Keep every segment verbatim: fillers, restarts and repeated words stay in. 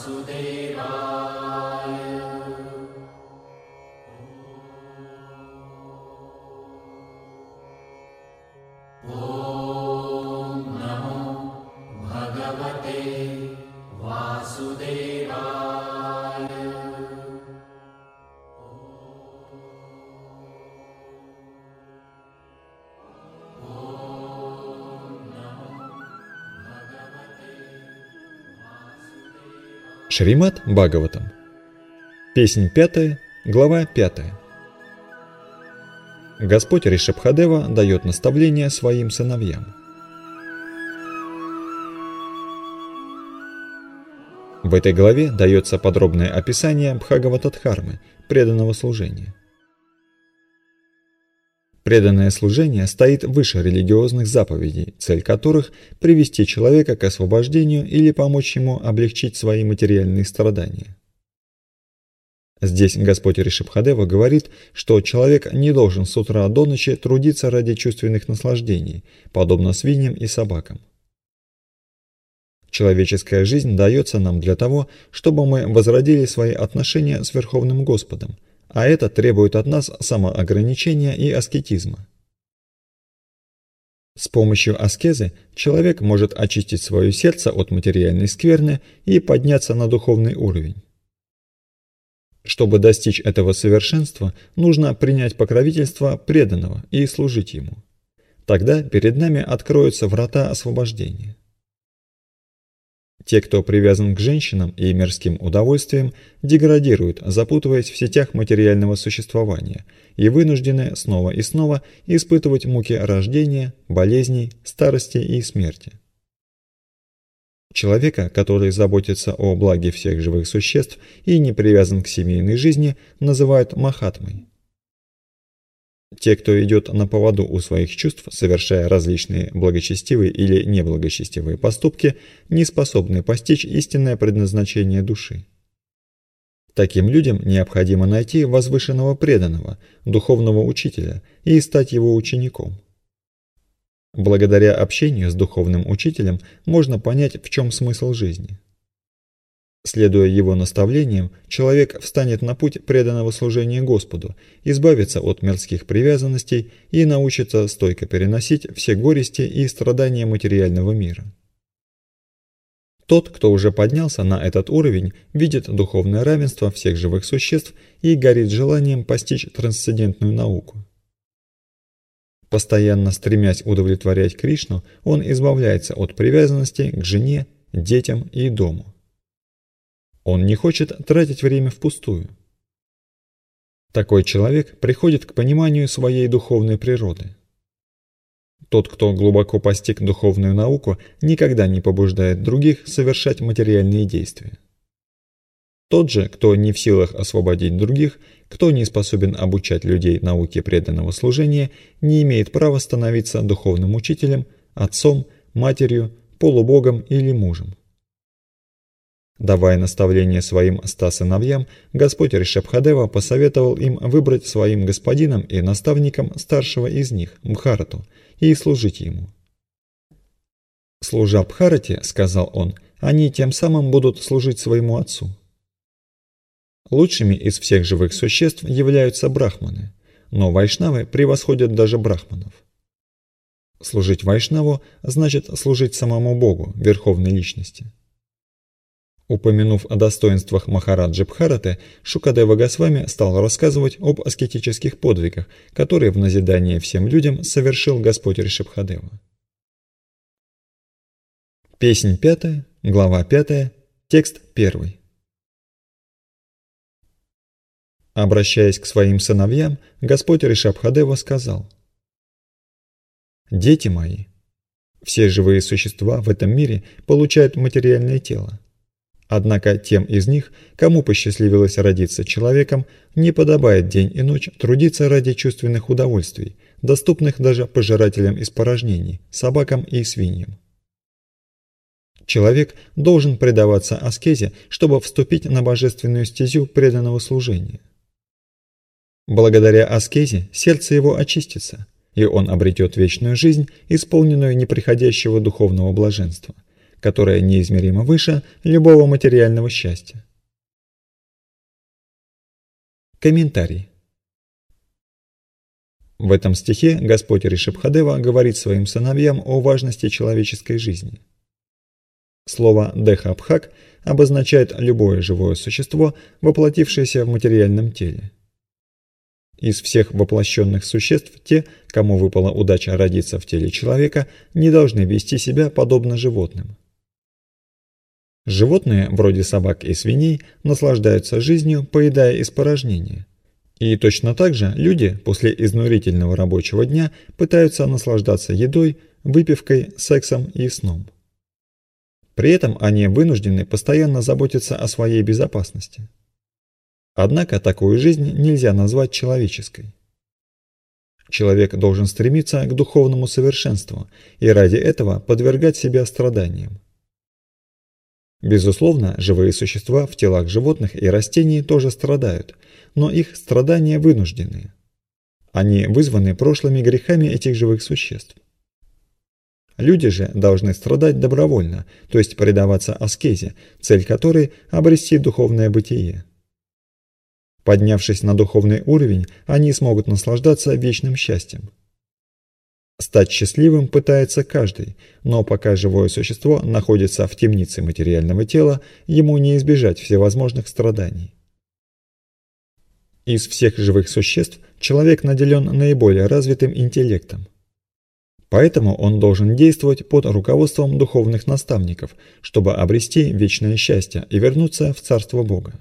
Шримад Бхагаватам. Песнь пятая, глава пятая. Господь Ришабхадева дает наставление своим сыновьям. В этой главе дается подробное описание Бхагавата-дхармы, преданного служения. Преданное служение стоит выше религиозных заповедей, цель которых – привести человека к освобождению или помочь ему облегчить свои материальные страдания. Здесь Господь Ришабхадева говорит, что человек не должен с утра до ночи трудиться ради чувственных наслаждений, подобно свиньям и собакам. Человеческая жизнь дается нам для того, чтобы мы возродили свои отношения с Верховным Господом, а это требует от нас самоограничения и аскетизма. С помощью аскезы человек может очистить свое сердце от материальной скверны и подняться на духовный уровень. Чтобы достичь этого совершенства, нужно принять покровительство преданного и служить ему. Тогда перед нами откроются врата освобождения. Те, кто привязан к женщинам и мирским удовольствиям, деградируют, запутываясь в сетях материального существования, и вынуждены снова и снова испытывать муки рождения, болезней, старости и смерти. Человека, который заботится о благе всех живых существ и не привязан к семейной жизни, называют махатмой. Те, кто идет на поводу у своих чувств, совершая различные благочестивые или неблагочестивые поступки, не способны постичь истинное предназначение души. Таким людям необходимо найти возвышенного преданного, духовного учителя и стать его учеником. Благодаря общению с духовным учителем можно понять, в чем смысл жизни. Следуя его наставлениям, человек встанет на путь преданного служения Господу, избавится от мирских привязанностей и научится стойко переносить все горести и страдания материального мира. Тот, кто уже поднялся на этот уровень, видит духовное равенство всех живых существ и горит желанием постичь трансцендентную науку. Постоянно стремясь удовлетворять Кришну, он избавляется от привязанности к жене, детям и дому. Он не хочет тратить время впустую. Такой человек приходит к пониманию своей духовной природы. Тот, кто глубоко постиг духовную науку, никогда не побуждает других совершать материальные действия. Тот же, кто не в силах освободить других, кто не способен обучать людей науке преданного служения, не имеет права становиться духовным учителем, отцом, матерью, полубогом или мужем. Давая наставление своим ста сыновьям, Господь Ришабхадева посоветовал им выбрать своим господином и наставником старшего из них, Бхарату, и служить ему. «Служа Бхарате, — сказал он, — они тем самым будут служить своему отцу». Лучшими из всех живых существ являются брахманы, но вайшнавы превосходят даже брахманов. Служить вайшнаву значит служить самому Богу, Верховной Личности. Упомянув о достоинствах Махараджи Бхараты, Шукадева Госвами стал рассказывать об аскетических подвигах, которые в назидание всем людям совершил Господь Ришабхадева. Песнь пятая, глава пятая, текст первый. Обращаясь к своим сыновьям, Господь Ришабхадева сказал: «Дети мои, все живые существа в этом мире получают материальное тело. Однако тем из них, кому посчастливилось родиться человеком, не подобает день и ночь трудиться ради чувственных удовольствий, доступных даже пожирателям испорожнений, собакам и свиньям. Человек должен предаваться аскезе, чтобы вступить на божественную стезю преданного служения. Благодаря аскезе сердце его очистится, и он обретет вечную жизнь, исполненную неприходящего духовного блаженства, которое неизмеримо выше любого материального счастья. Комментарий. В этом стихе Господь Ришабхадева говорит своим сыновьям о важности человеческой жизни. Слово «дехабхак» обозначает любое живое существо, воплотившееся в материальном теле. Из всех воплощенных существ те, кому выпала удача родиться в теле человека, не должны вести себя подобно животным. Животные, вроде собак и свиней, наслаждаются жизнью, поедая испорожнения. И точно так же люди после изнурительного рабочего дня пытаются наслаждаться едой, выпивкой, сексом и сном. При этом они вынуждены постоянно заботиться о своей безопасности. Однако такую жизнь нельзя назвать человеческой. Человек должен стремиться к духовному совершенству и ради этого подвергать себя страданиям. Безусловно, живые существа в телах животных и растений тоже страдают, но их страдания вынужденные. Они вызваны прошлыми грехами этих живых существ. Люди же должны страдать добровольно, то есть предаваться аскезе, цель которой – обрести духовное бытие. Поднявшись на духовный уровень, они смогут наслаждаться вечным счастьем. Стать счастливым пытается каждый, но пока живое существо находится в темнице материального тела, ему не избежать всевозможных страданий. Из всех живых существ человек наделен наиболее развитым интеллектом. Поэтому он должен действовать под руководством духовных наставников, чтобы обрести вечное счастье и вернуться в Царство Бога.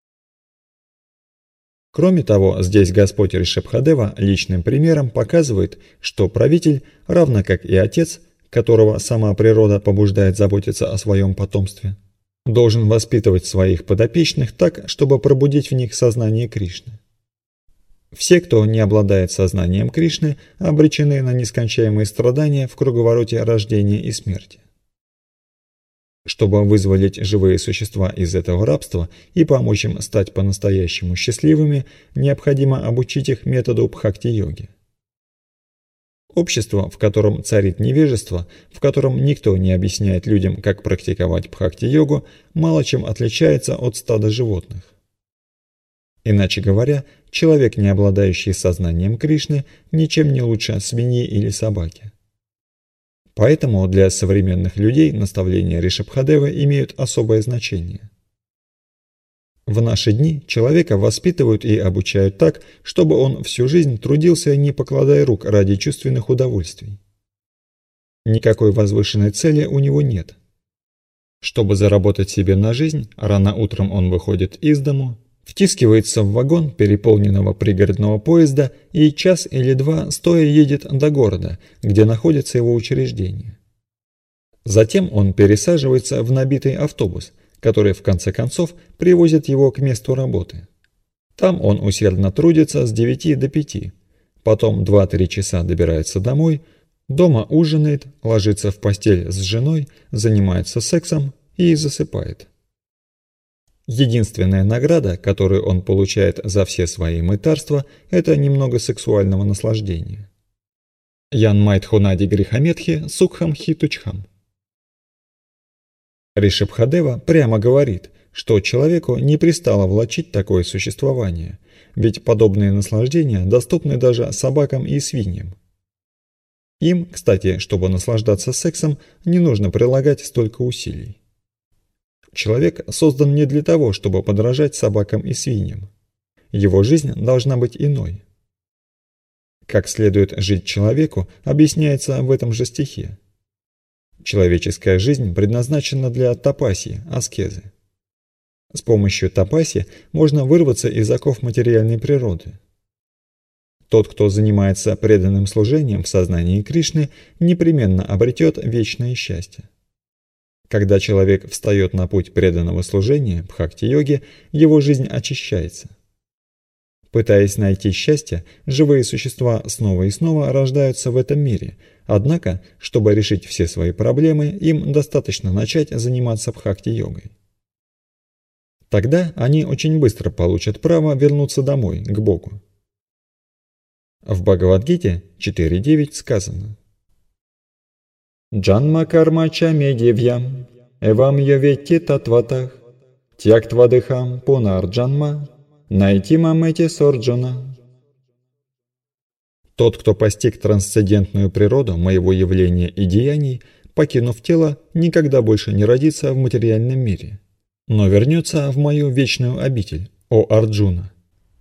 Кроме того, здесь Господь Ришабхадева личным примером показывает, что правитель, равно как и отец, которого сама природа побуждает заботиться о своем потомстве, должен воспитывать своих подопечных так, чтобы пробудить в них сознание Кришны. Все, кто не обладает сознанием Кришны, обречены на нескончаемые страдания в круговороте рождения и смерти. Чтобы вызволить живые существа из этого рабства и помочь им стать по-настоящему счастливыми, необходимо обучить их методу бхакти-йоги. Общество, в котором царит невежество, в котором никто не объясняет людям, как практиковать бхакти-йогу, мало чем отличается от стада животных. Иначе говоря, человек, не обладающий сознанием Кришны, ничем не лучше свиньи или собаки. Поэтому для современных людей наставления Ришабхадевы имеют особое значение. В наши дни человека воспитывают и обучают так, чтобы он всю жизнь трудился, не покладая рук ради чувственных удовольствий. Никакой возвышенной цели у него нет. Чтобы заработать себе на жизнь, рано утром он выходит из дому, втискивается в вагон переполненного пригородного поезда и час или два стоя едет до города, где находится его учреждение. Затем он пересаживается в набитый автобус, который в конце концов привозит его к месту работы. Там он усердно трудится с девяти до пяти, потом два-три часа добирается домой, дома ужинает, ложится в постель с женой, занимается сексом и засыпает. Единственная награда, которую он получает за все свои мытарства, это немного сексуального наслаждения. Ян Майтхунади Грихаметхи Сукхам Хитучхам. Ришабхадева прямо говорит, что человеку не пристало влачить такое существование, ведь подобные наслаждения доступны даже собакам и свиньям. Им, кстати, чтобы наслаждаться сексом, не нужно прилагать столько усилий. Человек создан не для того, чтобы подражать собакам и свиньям. Его жизнь должна быть иной. Как следует жить человеку, объясняется в этом же стихе. Человеческая жизнь предназначена для тапаси, аскезы. С помощью тапаси можно вырваться из оков материальной природы. Тот, кто занимается преданным служением в сознании Кришны, непременно обретет вечное счастье. Когда человек встает на путь преданного служения, бхакти-йоги, его жизнь очищается. Пытаясь найти счастье, живые существа снова и снова рождаются в этом мире, однако, чтобы решить все свои проблемы, им достаточно начать заниматься бхакти-йогой. Тогда они очень быстро получат право вернуться домой, к Богу. В Бхагавад-гите четыре девять сказано: Джанма кармача медевьям, эвам йоветти татватах, тяктвадыхам пунар джанма, найти мамэти сорджуна. Тот, кто постиг трансцендентную природу моего явления и деяний, покинув тело, никогда больше не родится в материальном мире, но вернется в мою вечную обитель, о Арджуна.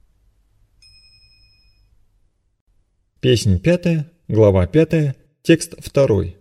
Песнь пятая, глава пятая, текст второй.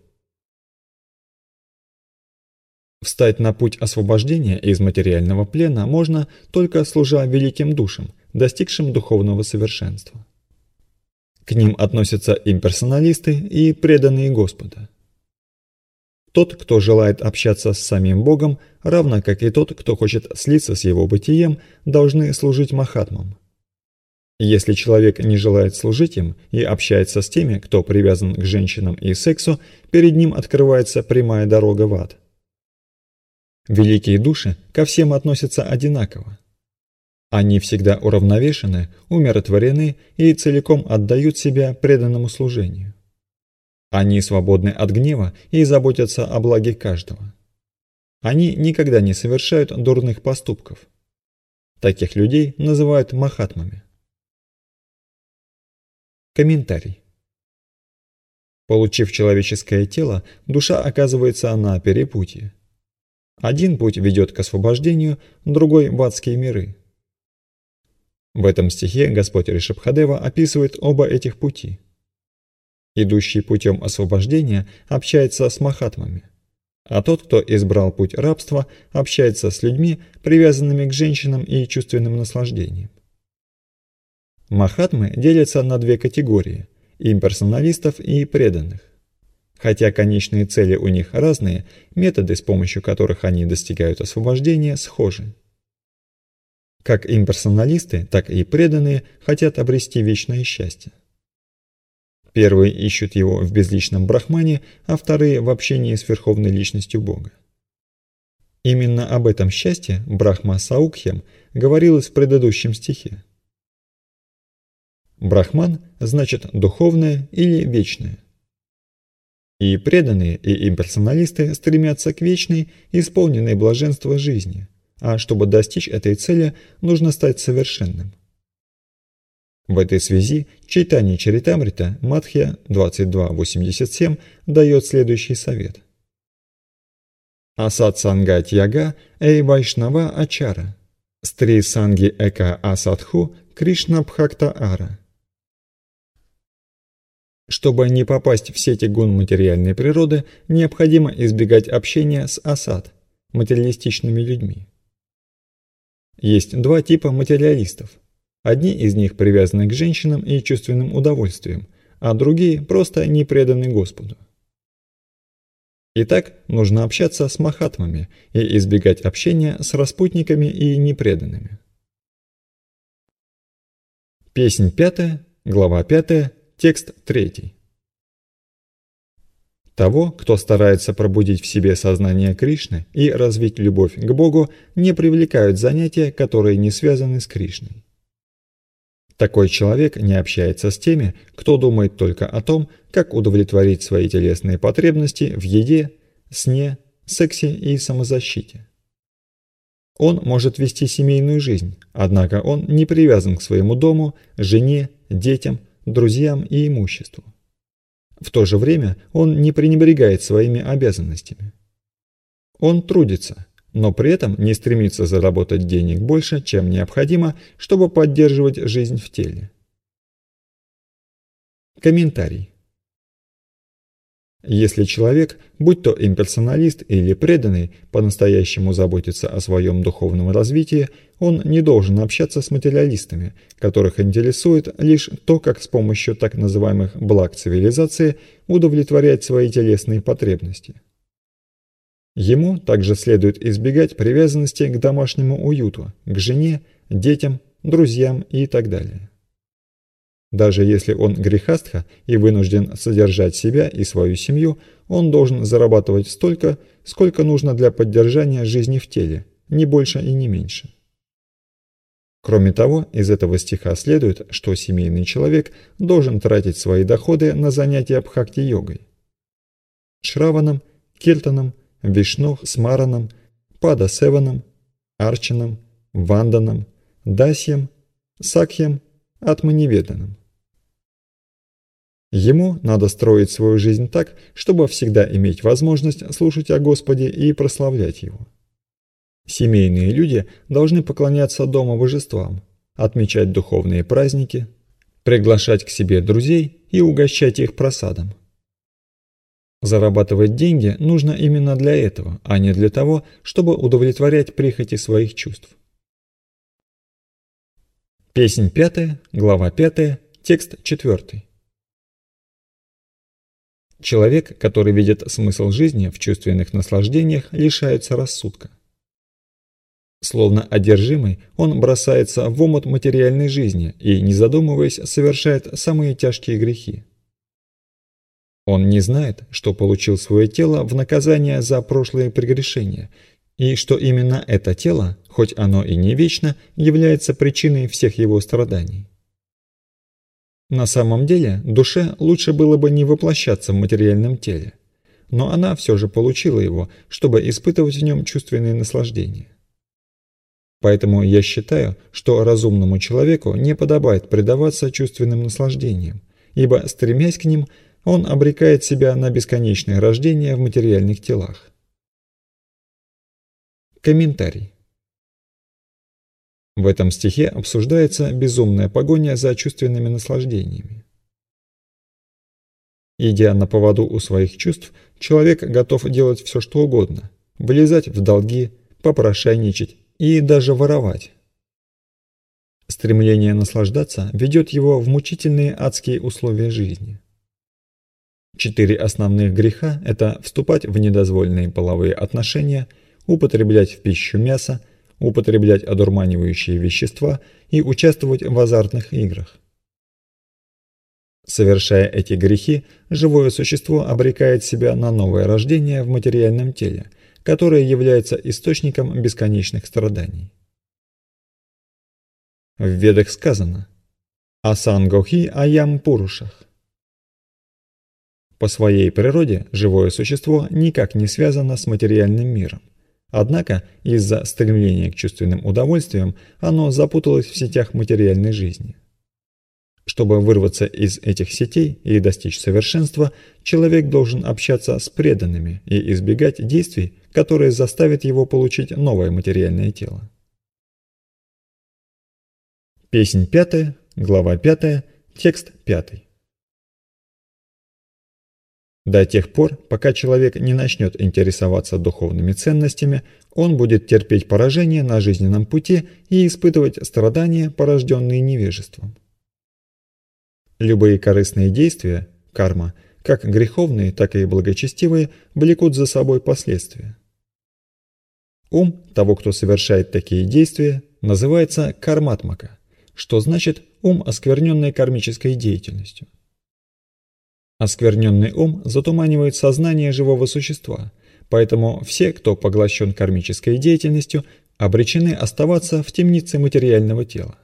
Встать на путь освобождения из материального плена можно, только служа великим душам, достигшим духовного совершенства. К ним относятся имперсоналисты и преданные Господа. Тот, кто желает общаться с самим Богом, равно как и тот, кто хочет слиться с его бытием, должны служить махатмам. Если человек не желает служить им и общается с теми, кто привязан к женщинам и сексу, перед ним открывается прямая дорога в ад. Великие души ко всем относятся одинаково. Они всегда уравновешены, умиротворены и целиком отдают себя преданному служению. Они свободны от гнева и заботятся о благе каждого. Они никогда не совершают дурных поступков. Таких людей называют махатмами. Комментарий. Получив человеческое тело, душа оказывается на перепутье. Один путь ведет к освобождению, другой – в адские миры. В этом стихе Господь Ришабхадева описывает оба этих пути. Идущий путем освобождения общается с махатмами, а тот, кто избрал путь рабства, общается с людьми, привязанными к женщинам и чувственным наслаждениям. Махатмы делятся на две категории – имперсоналистов и преданных. Хотя конечные цели у них разные, методы, с помощью которых они достигают освобождения, схожи. Как имперсоналисты, так и преданные хотят обрести вечное счастье. Первые ищут его в безличном брахмане, а вторые в общении с верховной личностью Бога. Именно об этом счастье Брахма Саукхьям говорилось в предыдущем стихе. Брахман значит духовное или вечное. И преданные, и имперсоналисты стремятся к вечной, исполненной блаженства жизни, а чтобы достичь этой цели, нужно стать совершенным. В этой связи Чайтанья Чаритамрита Мадхья двадцать два восемьдесят семь дает следующий совет. Асат санга тьяга эй вайшнава ачара, стри санги эка асадху Кришна бхакта ара. Чтобы не попасть в сети гун материальной природы, необходимо избегать общения с асад, материалистичными людьми. Есть два типа материалистов. Одни из них привязаны к женщинам и чувственным удовольствиям, а другие просто не преданы Господу. Итак, нужно общаться с махатмами и избегать общения с распутниками и непреданными. Песнь пятая, глава пятая, текст третий. Того, кто старается пробудить в себе сознание Кришны и развить любовь к Богу, не привлекают занятия, которые не связаны с Кришной. Такой человек не общается с теми, кто думает только о том, как удовлетворить свои телесные потребности в еде, сне, сексе и самозащите. Он может вести семейную жизнь, однако он не привязан к своему дому, жене, детям, друзьям и имуществу. В то же время он не пренебрегает своими обязанностями. Он трудится, но при этом не стремится заработать денег больше, чем необходимо, чтобы поддерживать жизнь в теле. Комментарий. Если человек, будь то имперсоналист или преданный, по-настоящему заботится о своем духовном развитии, он не должен общаться с материалистами, которых интересует лишь то, как с помощью так называемых благ цивилизации удовлетворять свои телесные потребности. Ему также следует избегать привязанности к домашнему уюту, к жене, детям, друзьям и так далее. Даже если он грехастха и вынужден содержать себя и свою семью, он должен зарабатывать столько, сколько нужно для поддержания жизни в теле, не больше и не меньше. Кроме того, из этого стиха следует, что семейный человек должен тратить свои доходы на занятия бхакти-йогой. Шраванам, Киртанам, Вишну Смаранам, Падасеванам, Арчанам, Ванданам, Дасьям, Сакьям, Атманиведанам. Ему надо строить свою жизнь так, чтобы всегда иметь возможность слушать о Господе и прославлять Его. Семейные люди должны поклоняться дома божествам, отмечать духовные праздники, приглашать к себе друзей и угощать их просадом. Зарабатывать деньги нужно именно для этого, а не для того, чтобы удовлетворять прихоти своих чувств. Песнь пятая, глава пятая, текст четвертый. Человек, который видит смысл жизни в чувственных наслаждениях, лишается рассудка. Словно одержимый, он бросается в омут материальной жизни и, не задумываясь, совершает самые тяжкие грехи. Он не знает, что получил свое тело в наказание за прошлые прегрешения, и что именно это тело, хоть оно и не вечно, является причиной всех его страданий. На самом деле, душе лучше было бы не воплощаться в материальном теле, но она все же получила его, чтобы испытывать в нем чувственные наслаждения. Поэтому я считаю, что разумному человеку не подобает предаваться чувственным наслаждениям, ибо, стремясь к ним, он обрекает себя на бесконечное рождение в материальных телах. Комментарий. В этом стихе обсуждается безумная погоня за чувственными наслаждениями. Идя на поводу у своих чувств, человек готов делать все, что угодно, влезать в долги, попрошайничать и даже воровать. Стремление наслаждаться ведет его в мучительные адские условия жизни. Четыре основных греха – это вступать в недозволенные половые отношения, употреблять в пищу мясо, употреблять одурманивающие вещества и участвовать в азартных играх. Совершая эти грехи, живое существо обрекает себя на новое рождение в материальном теле, которое является источником бесконечных страданий. В Ведах сказано «Асангохи аям пурушах». По своей природе живое существо никак не связано с материальным миром. Однако из-за стремления к чувственным удовольствиям оно запуталось в сетях материальной жизни. Чтобы вырваться из этих сетей и достичь совершенства, человек должен общаться с преданными и избегать действий, которые заставят его получить новое материальное тело. Песнь пятая, глава пятая, текст пятый. До тех пор, пока человек не начнет интересоваться духовными ценностями, он будет терпеть поражение на жизненном пути и испытывать страдания, порожденные невежеством. Любые корыстные действия, карма, как греховные, так и благочестивые, влекут за собой последствия. Ум того, кто совершает такие действия, называется карматмака, что значит ум, оскверненный кармической деятельностью. Оскверненный ум затуманивает сознание живого существа, поэтому все, кто поглощен кармической деятельностью, обречены оставаться в темнице материального тела.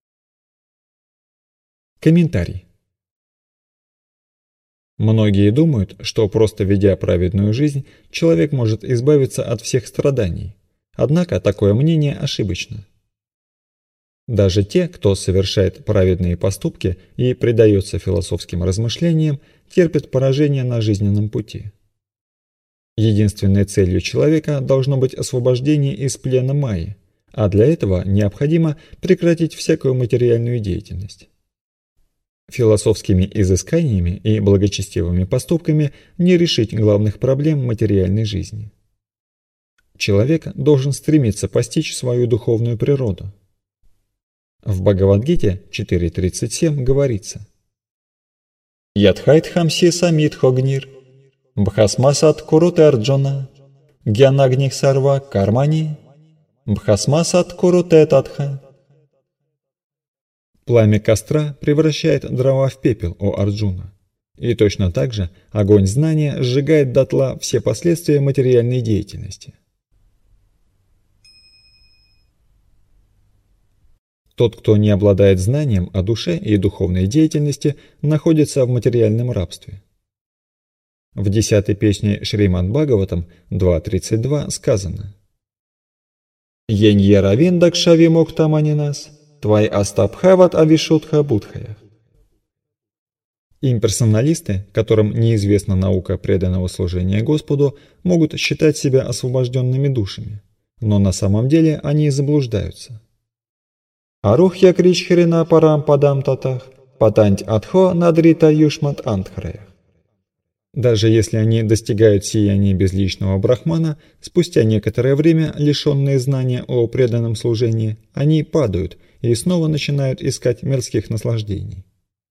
Комментарий. Многие думают, что просто ведя праведную жизнь, человек может избавиться от всех страданий. Однако такое мнение ошибочно. Даже те, кто совершает праведные поступки и предается философским размышлениям, терпят поражение на жизненном пути. Единственной целью человека должно быть освобождение из плена майи, а для этого необходимо прекратить всякую материальную деятельность. Философскими изысканиями и благочестивыми поступками не решить главных проблем материальной жизни. Человек должен стремиться постичь свою духовную природу. В Бхагавад-гите четыре тридцать семь говорится: Ядхайтхамси самит хогнир, бхасмасат куруте арджуна, гьянагних сарва кармани, бхасмасат куруте татха. Пламя костра превращает дрова в пепел, о Арджуна. И точно так же огонь знания сжигает дотла все последствия материальной деятельности. Тот, кто не обладает знанием о душе и духовной деятельности, находится в материальном рабстве. В десятой песне Шримад Бхагаватам два тридцать два сказано: «Енье равиндак шави моктаманинас, твай астабхават авишутха будхая». Имперсоналисты, которым неизвестна наука преданного служения Господу, могут считать себя освобожденными душами, но на самом деле они заблуждаются. Арухья кричхрина парам падам татах, патанть адхо надрита юшмат антхраях. Даже если они достигают сияния безличного брахмана, спустя некоторое время, лишенные знания о преданном служении, они падают и снова начинают искать мирских наслаждений.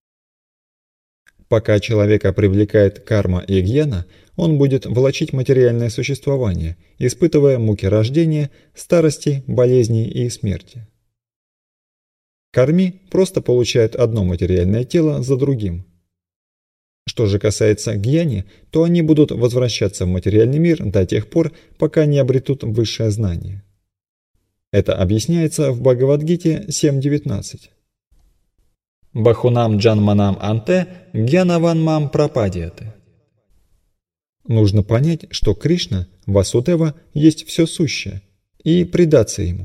Пока человека привлекает карма и гьяна, он будет влачить материальное существование, испытывая муки рождения, старости, болезней и смерти. Карми просто получают одно материальное тело за другим. Что же касается гьяни, то они будут возвращаться в материальный мир до тех пор, пока не обретут высшее знание. Это объясняется в Бхагавад-гите семь девятнадцать. Бахунам джанманам анте гьянаван мам пропадияте. Нужно понять, что Кришна, Васудева, есть все сущее, и предаться ему.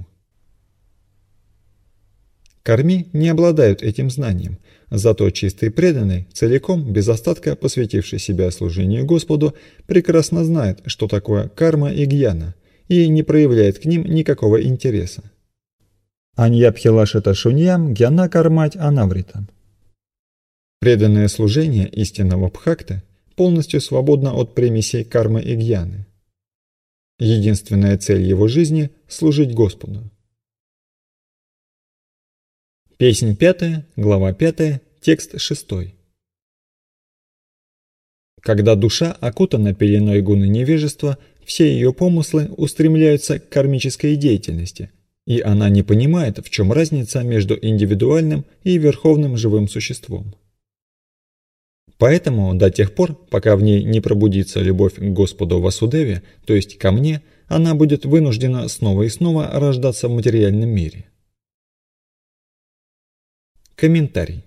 Карми не обладают этим знанием, зато чистый преданный, целиком, без остатка посвятивший себя служению Господу, прекрасно знает, что такое карма и гьяна, и не проявляет к ним никакого интереса. Аньябхилашата шуньям гьяна кармать анавритам. Преданное служение истинного бхакта полностью свободно от примесей кармы и гьяны. Единственная цель его жизни – служить Господу. Песнь пятая, глава пятая, текст шестой. Когда душа окутана пеленой гуны невежества, все ее помыслы устремляются к кармической деятельности, и она не понимает, в чем разница между индивидуальным и верховным живым существом. Поэтому до тех пор, пока в ней не пробудится любовь к Господу Васудеве, то есть ко мне, она будет вынуждена снова и снова рождаться в материальном мире. Комментарий.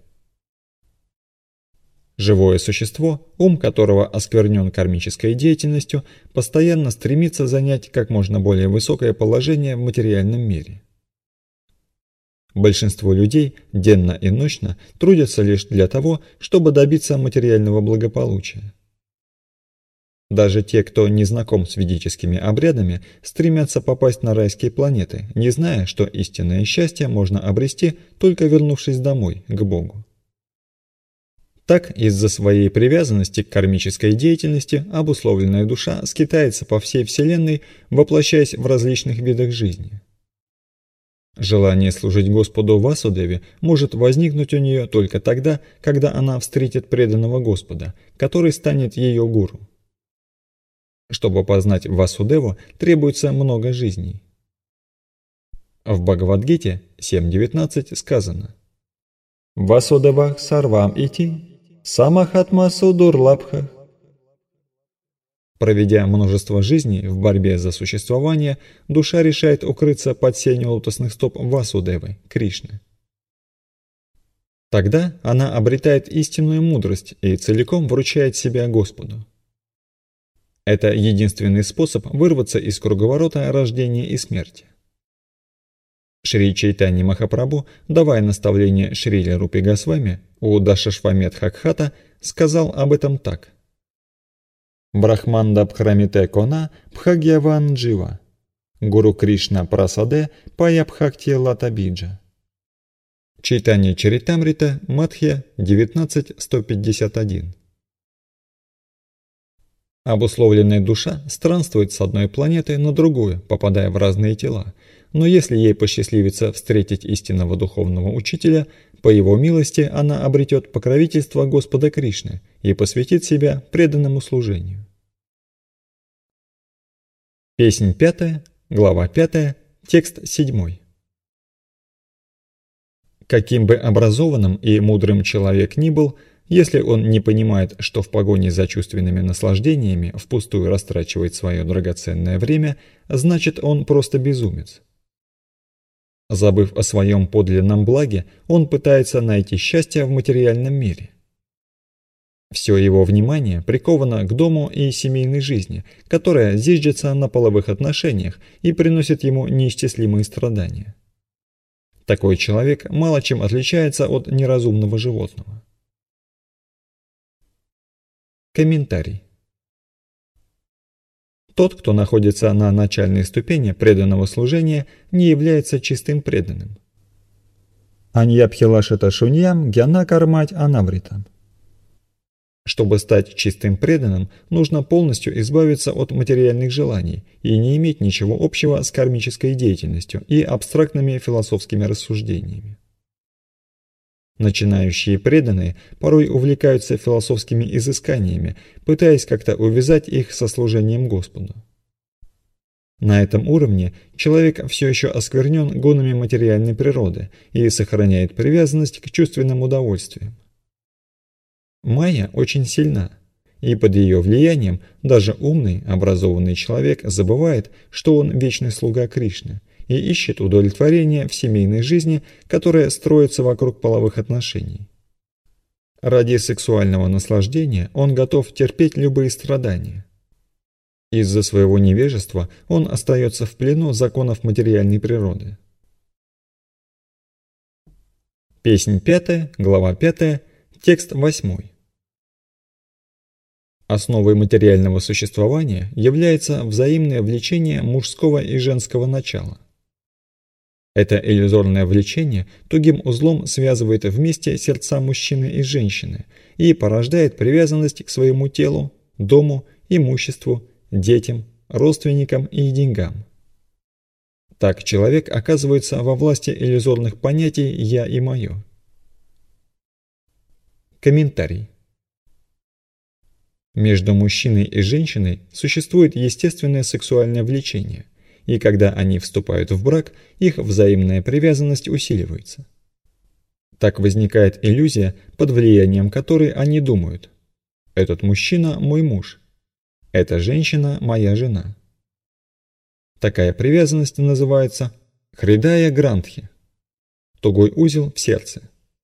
Живое существо, ум которого осквернен кармической деятельностью, постоянно стремится занять как можно более высокое положение в материальном мире. Большинство людей денно и ночно трудятся лишь для того, чтобы добиться материального благополучия. Даже те, кто не знаком с ведическими обрядами, стремятся попасть на райские планеты, не зная, что истинное счастье можно обрести, только вернувшись домой, к Богу. Так, из-за своей привязанности к кармической деятельности, обусловленная душа скитается по всей Вселенной, воплощаясь в различных видах жизни. Желание служить Господу Васудеве может возникнуть у нее только тогда, когда она встретит преданного Господа, который станет ее гуру. Чтобы познать Васудеву, требуется много жизней. В Бхагавад-гите семь девятнадцать сказано: «Васудева сарвам ити, самахатма судурлабха». Проведя множество жизней в борьбе за существование, душа решает укрыться под сенью лотосных стоп Васудевы, Кришны. Тогда она обретает истинную мудрость и целиком вручает себя Господу. Это единственный способ вырваться из круговорота рождения и смерти. Шри Чайтанья Махапрабху, давая наставление Шриле Рупи Госвами у Дашашвамедх Хакхата, сказал об этом так: «Брахманда Бхрамите Кона Бхагьяван Джива, Гуру Кришна Прасаде Паябхакти Латабиджа». Чайтанья Чаритамрита, Мадхья, девятнадцать сто пятьдесят один. Обусловленная душа странствует с одной планеты на другую, попадая в разные тела, но если ей посчастливится встретить истинного духовного учителя, по его милости она обретет покровительство Господа Кришны и посвятит себя преданному служению. Песнь пятая, глава пятая, текст седьмой. Каким бы образованным и мудрым человек ни был, если он не понимает, что в погоне за чувственными наслаждениями впустую растрачивает свое драгоценное время, значит, он просто безумец. Забыв о своем подлинном благе, он пытается найти счастье в материальном мире. Все его внимание приковано к дому и семейной жизни, которая зиждется на половых отношениях и приносит ему неисчислимые страдания. Такой человек мало чем отличается от неразумного животного. Комментарий. Тот, кто находится на начальной ступени преданного служения, не является чистым преданным. Аньябхилашета шуньям гьяна кармать анавритам. Чтобы стать чистым преданным, нужно полностью избавиться от материальных желаний и не иметь ничего общего с кармической деятельностью и абстрактными философскими рассуждениями. Начинающие преданные порой увлекаются философскими изысканиями, пытаясь как-то увязать их со служением Господу. На этом уровне человек все еще осквернен гонами материальной природы и сохраняет привязанность к чувственным удовольствиям. Майя очень сильна, и под ее влиянием даже умный, образованный человек забывает, что он вечный слуга Кришны, и ищет удовлетворения в семейной жизни, которая строится вокруг половых отношений. Ради сексуального наслаждения он готов терпеть любые страдания. Из-за своего невежества он остается в плену законов материальной природы. Песнь пятая, глава пятая, текст восьмой. Основой материального существования является взаимное влечение мужского и женского начала. Это иллюзорное влечение тугим узлом связывает вместе сердца мужчины и женщины и порождает привязанность к своему телу, дому, имуществу, детям, родственникам и деньгам. Так человек оказывается во власти иллюзорных понятий «я» и «моё». Комментарий. Между мужчиной и женщиной существует естественное сексуальное влечение, и когда они вступают в брак, их взаимная привязанность усиливается. Так возникает иллюзия, под влиянием которой они думают: «Этот мужчина – мой муж, эта женщина – моя жена». Такая привязанность называется хридая грантхи – тугой узел в сердце.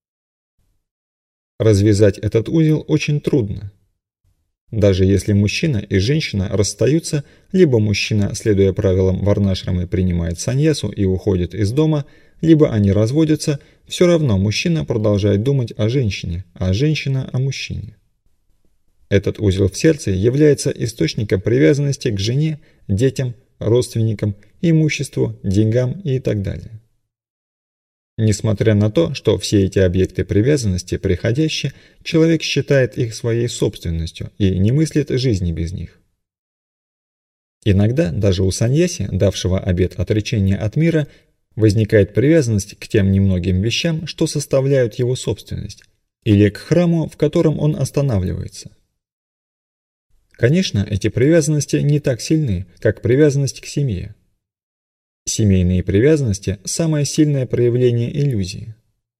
Развязать этот узел очень трудно. Даже если мужчина и женщина расстаются, либо мужчина, следуя правилам варнашрамы, принимает саньясу и уходит из дома, либо они разводятся, все равно мужчина продолжает думать о женщине, а женщина о мужчине. Этот узел в сердце является источником привязанности к жене, детям, родственникам, имуществу, деньгам и так далее. Несмотря на то, что все эти объекты привязанности приходящие, человек считает их своей собственностью и не мыслит жизни без них. Иногда даже у саньяси, давшего обет отречения от мира, возникает привязанность к тем немногим вещам, что составляют его собственность, или к храму, в котором он останавливается. Конечно, эти привязанности не так сильны, как привязанность к семье. Семейные привязанности – самое сильное проявление иллюзии.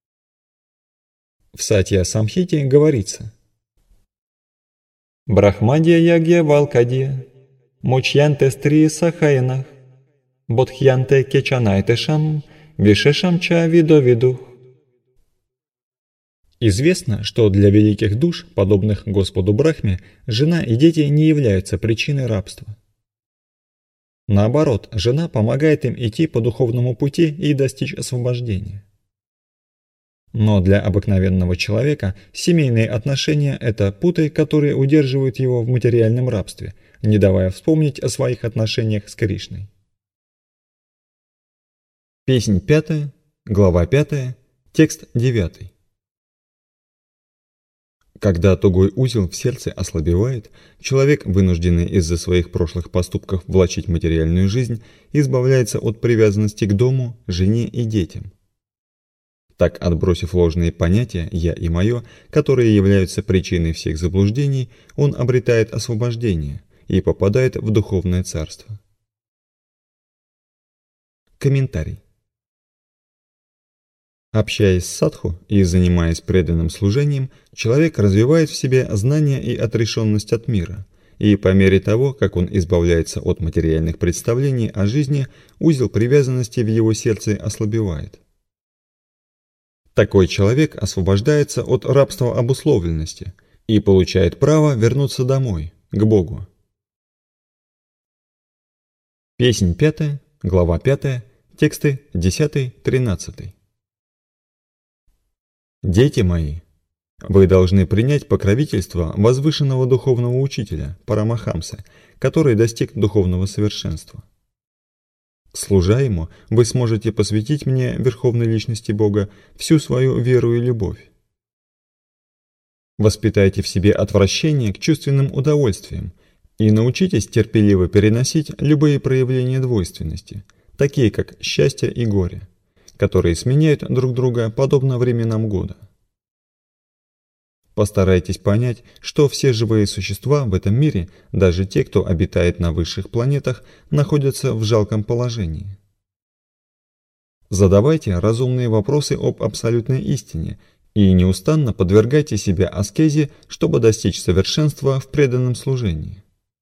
В Сатья-самхите говорится: «Брахмадья ягья валкадья, мучьянте стри сахаянах, бодхьянте кечанайтешам, вишешам ча видовидух». Известно, что для великих душ, подобных Господу Брахме, жена и дети не являются причиной рабства. Наоборот, жена помогает им идти по духовному пути и достичь освобождения. Но для обыкновенного человека семейные отношения – это путы, которые удерживают его в материальном рабстве, не давая вспомнить о своих отношениях с Кришной. Песнь пятая, глава пятая, текст девятый. Когда тугой узел в сердце ослабевает, человек, вынужденный из-за своих прошлых поступков влачить материальную жизнь, избавляется от привязанности к дому, жене и детям. Так, отбросив ложные понятия «я» и «моё», которые являются причиной всех заблуждений, он обретает освобождение и попадает в духовное царство. Комментарий. Общаясь с садху и занимаясь преданным служением, человек развивает в себе знание и отрешенность от мира, и по мере того, как он избавляется от материальных представлений о жизни, узел привязанности в его сердце ослабевает. Такой человек освобождается от рабства обусловленности, и получает право вернуться домой, к Богу. Песнь пятая, глава пятая, тексты десятый-тринадцатый. Дети мои, вы должны принять покровительство возвышенного духовного учителя, Парамахамсы, который достиг духовного совершенства. Служа ему, вы сможете посвятить мне, Верховной Личности Бога, всю свою веру и любовь. Воспитайте в себе отвращение к чувственным удовольствиям и научитесь терпеливо переносить любые проявления двойственности, такие как счастье и горе, которые сменяют друг друга подобно временам года. Постарайтесь понять, что все живые существа в этом мире, даже те, кто обитает на высших планетах, находятся в жалком положении. Задавайте разумные вопросы об абсолютной истине и неустанно подвергайте себя аскезе, чтобы достичь совершенства в преданном служении.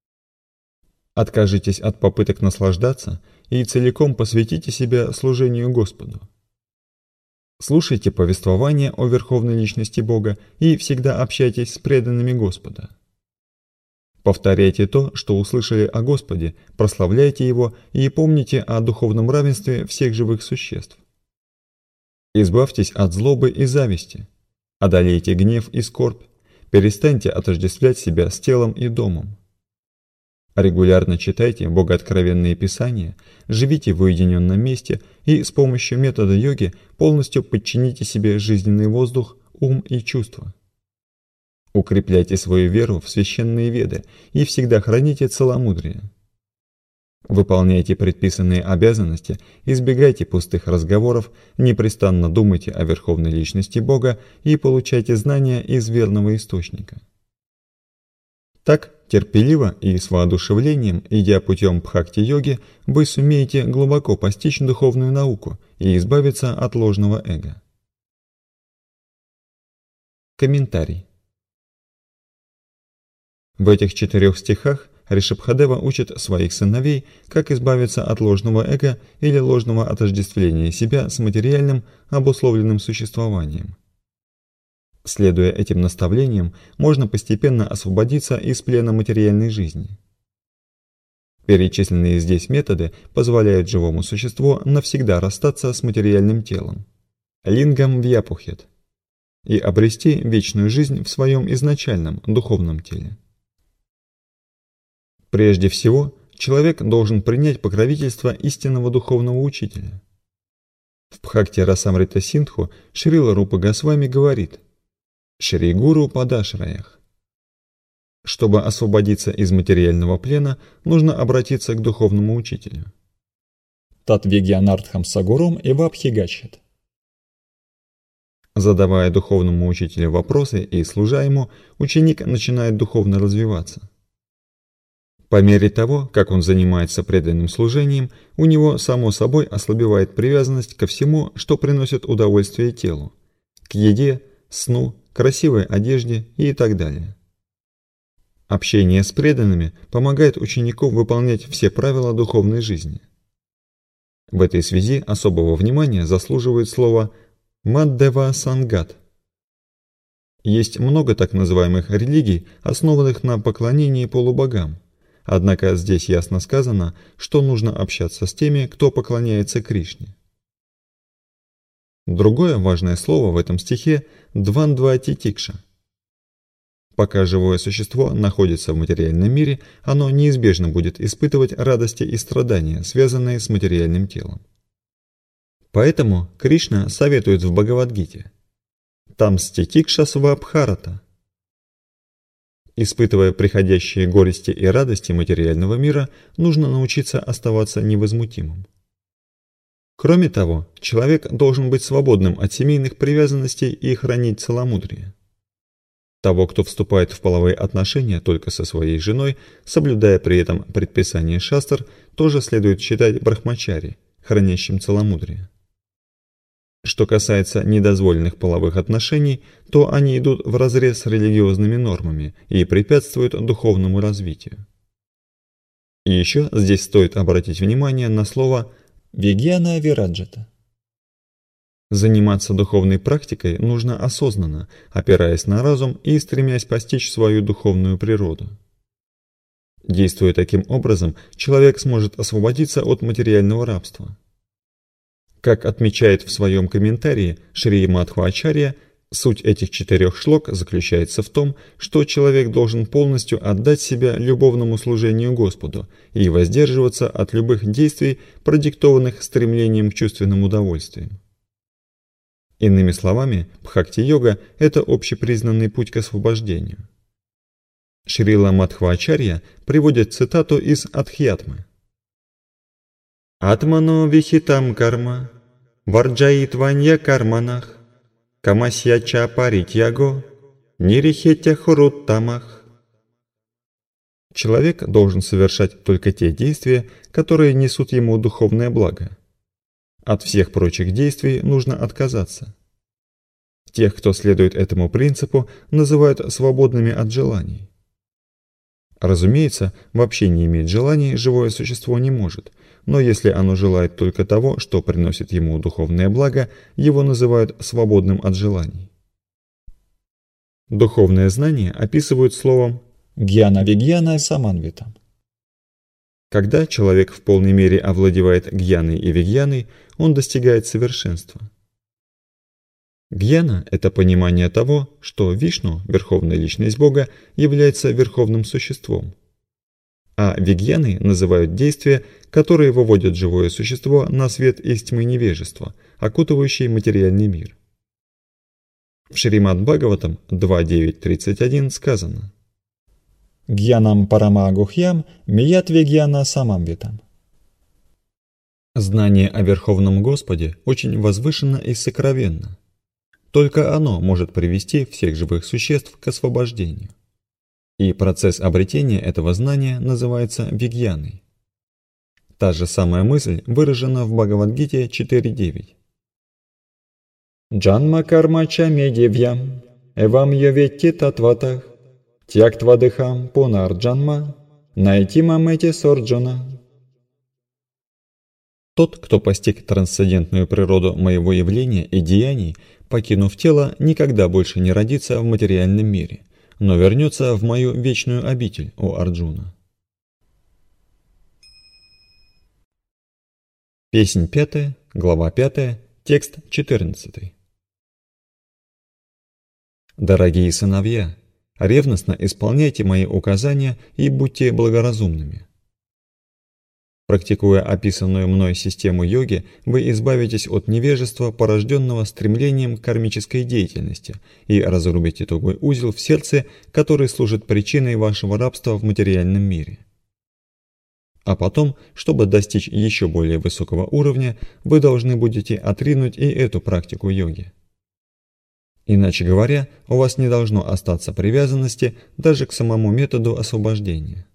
Откажитесь от попыток наслаждаться и целиком посвятите себя служению Господу. Слушайте повествования о Верховной Личности Бога и всегда общайтесь с преданными Господа. Повторяйте то, что услышали о Господе, прославляйте Его и помните о духовном равенстве всех живых существ. Избавьтесь от злобы и зависти, одолейте гнев и скорбь, перестаньте отождествлять себя с телом и домом. Регулярно читайте богооткровенные писания, живите в уединенном месте и с помощью метода йоги полностью подчините себе жизненный воздух, ум и чувства. Укрепляйте свою веру в священные веды и всегда храните целомудрие. Выполняйте предписанные обязанности, избегайте пустых разговоров, непрестанно думайте о Верховной Личности Бога и получайте знания из верного источника. Так, терпеливо и с воодушевлением, идя путем бхакти-йоги, вы сумеете глубоко постичь духовную науку и избавиться от ложного эго. Комментарий. В этих четырех стихах Ришабхадева учит своих сыновей, как избавиться от ложного эго или ложного отождествления себя с материальным, обусловленным существованием. Следуя этим наставлениям, можно постепенно освободиться из плена материальной жизни. Перечисленные здесь методы позволяют живому существу навсегда расстаться с материальным телом, лингам вьяпухет, и обрести вечную жизнь в своем изначальном духовном теле. Прежде всего, человек должен принять покровительство истинного духовного учителя. В Бхакти Расамрита Синдху Шрила Рупа Госвами говорит: Шри Гуру Падашраях. Чтобы освободиться из материального плена, нужно обратиться к духовному учителю. Татвигьянартхам Сагурум и Вабхигачхит. Задавая духовному учителю вопросы и служа ему, ученик начинает духовно развиваться. По мере того, как он занимается преданным служением, у него само собой ослабевает привязанность ко всему, что приносит удовольствие телу, к еде, сну, красивой одежде и так далее. Общение с преданными помогает ученику выполнять все правила духовной жизни. В этой связи особого внимания заслуживает слово «маддева сангат». Есть много так называемых религий, основанных на поклонении полубогам, однако здесь ясно сказано, что нужно общаться с теми, кто поклоняется Кришне. Другое важное слово в этом стихе – двандва-титикша. Пока живое существо находится в материальном мире, оно неизбежно будет испытывать радости и страдания, связанные с материальным телом. Поэтому Кришна советует в Бхагавад-гите: «Тамститикша свабхарата». Испытывая приходящие горести и радости материального мира, нужно научиться оставаться невозмутимым. Кроме того, человек должен быть свободным от семейных привязанностей и хранить целомудрие. Того, кто вступает в половые отношения только со своей женой, соблюдая при этом предписание шастр, тоже следует считать брахмачари, хранящим целомудрие. Что касается недозволенных половых отношений, то они идут вразрез с религиозными нормами и препятствуют духовному развитию. И еще здесь стоит обратить внимание на слово «вигьяна вираджата». Заниматься духовной практикой нужно осознанно, опираясь на разум и стремясь постичь свою духовную природу. Действуя таким образом, человек сможет освободиться от материального рабства. Как отмечает в своем комментарии Шри Мадхвачарья, суть этих четырех шлок заключается в том, что человек должен полностью отдать себя любовному служению Господу и воздерживаться от любых действий, продиктованных стремлением к чувственным удовольствиям. Иными словами, бхакти-йога – это общепризнанный путь к освобождению. Шрила Мадхвачарья приводит цитату из Адхьятмы. «Атмано вихитам карма, варджаит ванья карманах, камасьяча паритьяго, нирихетя хуруттамах». Человек должен совершать только те действия, которые несут ему духовное благо. От всех прочих действий нужно отказаться. Тех, кто следует этому принципу, называют свободными от желаний. Разумеется, вообще не иметь желаний живое существо не может, но если оно желает только того, что приносит ему духовное благо, его называют свободным от желаний. Духовное знание описывают словом «гьяна-вигьяна саманвитам». Когда человек в полной мере овладевает гьяной и вигьяной, он достигает совершенства. Гьяна – это понимание того, что Вишну, Верховная Личность Бога, является Верховным Существом. А вигьяной называют действия, которые выводят живое существо на свет из тьмы невежества, окутывающей материальный мир. В Шримад Бхагаватам два девять тридцать один сказано: «Гьянам парамагухьям мият вигьяна самамвитам». Знание о Верховном Господе очень возвышенно и сокровенно. Только оно может привести всех живых существ к освобождению. И процесс обретения этого знания называется вигьяной. Та же самая мысль выражена в Бхагавад-гите четыре девять. «Джанма кармача медевьям, эвам йоветти татватах, тьяктвадыхам пунарджанма, найтимамети сорджуна». Тот, кто постиг трансцендентную природу моего явления и деяний, покинув тело, никогда больше не родится в материальном мире, но вернется в мою вечную обитель, о Арджуна. Песнь пятая, глава пятая, текст четырнадцатый. Дорогие сыновья, ревностно исполняйте мои указания и будьте благоразумными. Практикуя описанную мной систему йоги, вы избавитесь от невежества, порожденного стремлением к кармической деятельности, и разрубите тугой узел в сердце, который служит причиной вашего рабства в материальном мире. А потом, чтобы достичь еще более высокого уровня, вы должны будете отринуть и эту практику йоги. Иначе говоря, у вас не должно остаться привязанности даже к самому методу освобождения.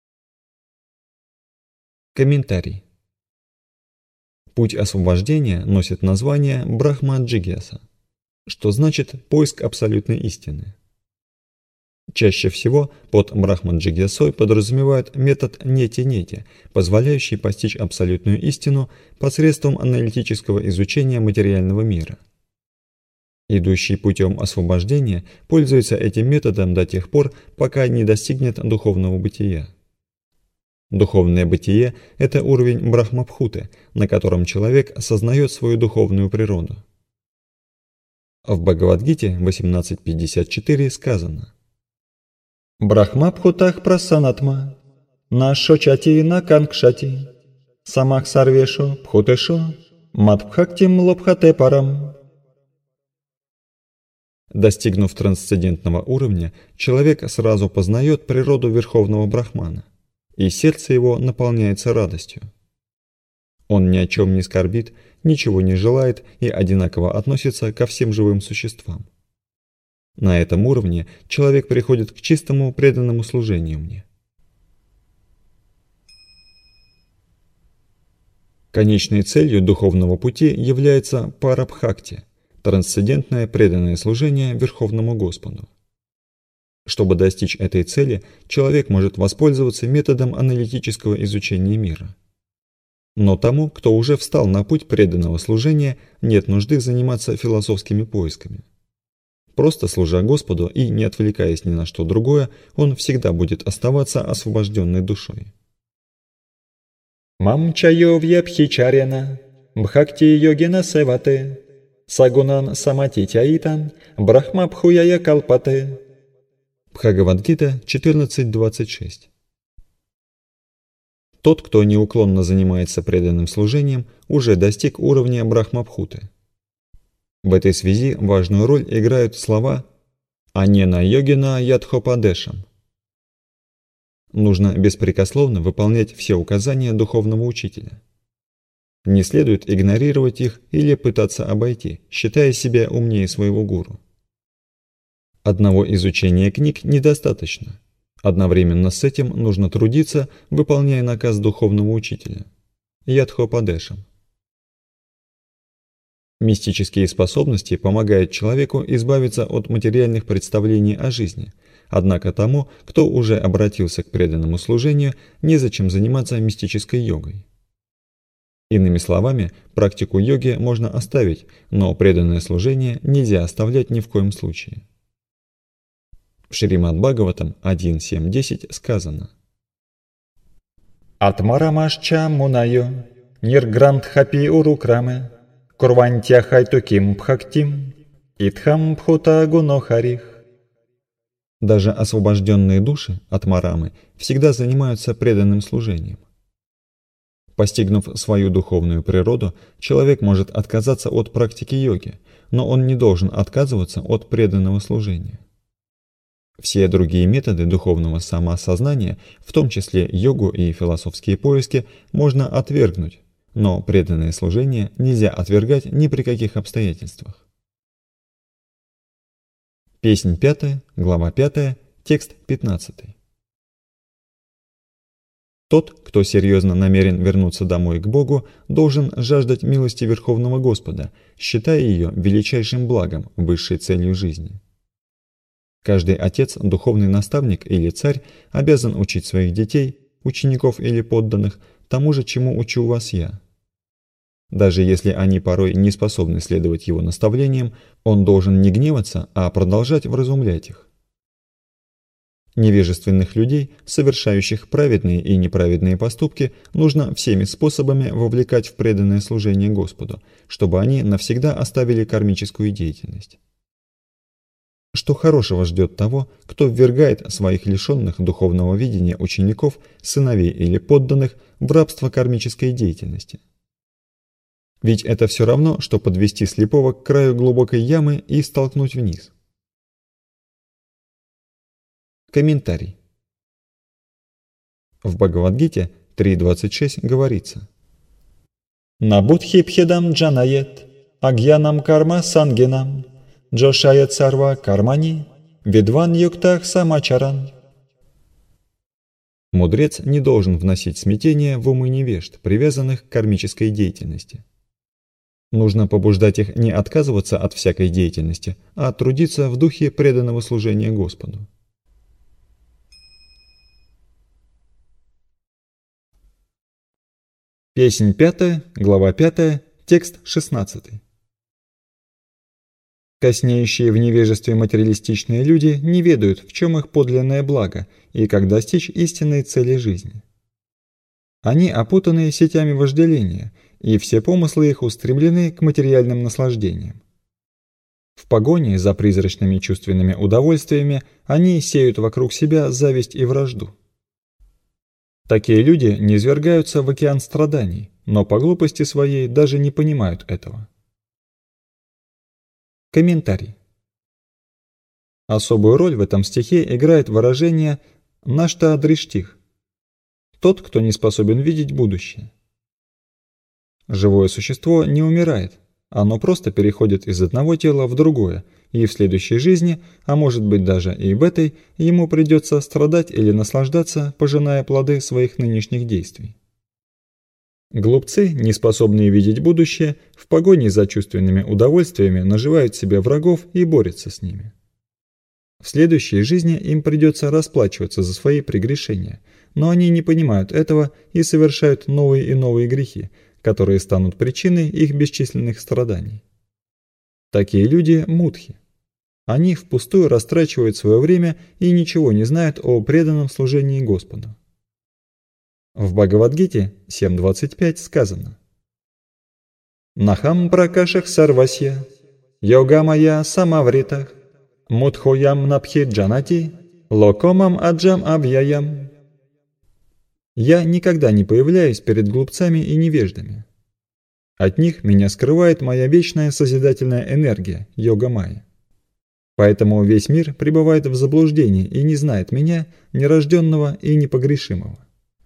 Комментарий. Путь освобождения носит название Брахма-джигьяса, что значит поиск абсолютной истины. Чаще всего под Брахма-джигьясой подразумевают метод нети-нети, позволяющий постичь абсолютную истину посредством аналитического изучения материального мира. Идущий путем освобождения пользуется этим методом до тех пор, пока не достигнет духовного бытия. Духовное бытие – это уровень Брахмабхуты, на котором человек осознает свою духовную природу. В Бхагавад-гите восемнадцать пятьдесят четыре сказано: «Брахмабхутах прасанатма, на шочати на канкшати, самах сарвешу пхутешу, матбхактим лобхате парам». Достигнув трансцендентного уровня, человек сразу познает природу Верховного Брахмана, и сердце его наполняется радостью. Он ни о чем не скорбит, ничего не желает и одинаково относится ко всем живым существам. На этом уровне человек приходит к чистому преданному служению мне. Конечной целью духовного пути является парабхакти, трансцендентное преданное служение Верховному Господу. Чтобы достичь этой цели, человек может воспользоваться методом аналитического изучения мира. Но тому, кто уже встал на путь преданного служения, нет нужды заниматься философскими поисками. Просто служа Господу и не отвлекаясь ни на что другое, он всегда будет оставаться освобожденной душой. Мамчайовья Бхичарена, Бхакти-йогина севаты, Сагунан саматитяитан, Брахмабхуяя калпаты. Бхагавад-гита четырнадцать двадцать шесть. Тот, кто неуклонно занимается преданным служением, уже достиг уровня Брахмабхуты. В этой связи важную роль играют слова «Анена йогина ядхопадешам». Нужно беспрекословно выполнять все указания духовного учителя. Не следует игнорировать их или пытаться обойти, считая себя умнее своего гуру. Одного изучения книг недостаточно. Одновременно с этим нужно трудиться, выполняя наказ духовного учителя – ядхопадешам. Мистические способности помогают человеку избавиться от материальных представлений о жизни, однако тому, кто уже обратился к преданному служению, незачем заниматься мистической йогой. Иными словами, практику йоги можно оставить, но преданное служение нельзя оставлять ни в коем случае. В Шримад-Бхагаватам один семь десять сказано: Атмарамашча мунайо, ниргрантхапи урукраме, курвантья хайтуким бхактим, итхам бхута гунохарих. Даже освобожденные души от марамы всегда занимаются преданным служением. Постигнув свою духовную природу, человек может отказаться от практики йоги, но он не должен отказываться от преданного служения. Все другие методы духовного самоосознания, в том числе йогу и философские поиски, можно отвергнуть, но преданное служение нельзя отвергать ни при каких обстоятельствах. Песнь пятая, глава пятая, текст пятнадцатый. Тот, кто серьезно намерен вернуться домой к Богу, должен жаждать милости Верховного Господа, считая ее величайшим благом, высшей целью жизни. Каждый отец, духовный наставник или царь обязан учить своих детей, учеников или подданных тому же, чему учу вас я. Даже если они порой не способны следовать его наставлениям, он должен не гневаться, а продолжать вразумлять их. Невежественных людей, совершающих праведные и неправедные поступки, нужно всеми способами вовлекать в преданное служение Господу, чтобы они навсегда оставили кармическую деятельность. Что хорошего ждет того, кто ввергает своих лишенных духовного видения учеников, сыновей или подданных в рабство кармической деятельности? Ведь это все равно, что подвести слепого к краю глубокой ямы и столкнуть вниз. Комментарий. В Бхагавад-гите три двадцать шесть говорится: Набудхипхидам джанает, агьянам карма сангинам, джошает сарва кармани, видван юктах самачаран. Мудрец не должен вносить смятение в умы невежд, привязанных к кармической деятельности. Нужно побуждать их не отказываться от всякой деятельности, а трудиться в духе преданного служения Господу. Песнь пятая, глава пятая, текст шестнадцатый. Коснеющие в невежестве материалистичные люди не ведают, в чем их подлинное благо и как достичь истинной цели жизни. Они опутаны сетями вожделения, и все помыслы их устремлены к материальным наслаждениям. В погоне за призрачными чувственными удовольствиями они сеют вокруг себя зависть и вражду. Такие люди низвергаются в океан страданий, но по глупости своей даже не понимают этого. Комментарий. Особую роль в этом стихе играет выражение «нашта дриштих» – тот, кто не способен видеть будущее. Живое существо не умирает, оно просто переходит из одного тела в другое, и в следующей жизни, а может быть даже и в этой, ему придется страдать или наслаждаться, пожиная плоды своих нынешних действий. Глупцы, не способные видеть будущее, в погоне за чувственными удовольствиями наживают себе врагов и борются с ними. В следующей жизни им придется расплачиваться за свои прегрешения, но они не понимают этого и совершают новые и новые грехи, которые станут причиной их бесчисленных страданий. Такие люди – мудхи. Они впустую растрачивают свое время и ничего не знают о преданном служении Господу. В Бхагавад-гите семь двадцать пять сказано: «Нахам пракашах сарвасья, йогамая самавритах, мудхоям напхи джанати, локомам аджам абьяям». «Я никогда не появляюсь перед глупцами и невеждами. От них меня скрывает моя вечная созидательная энергия, йога-майя. Поэтому весь мир пребывает в заблуждении и не знает меня, нерожденного и непогрешимого».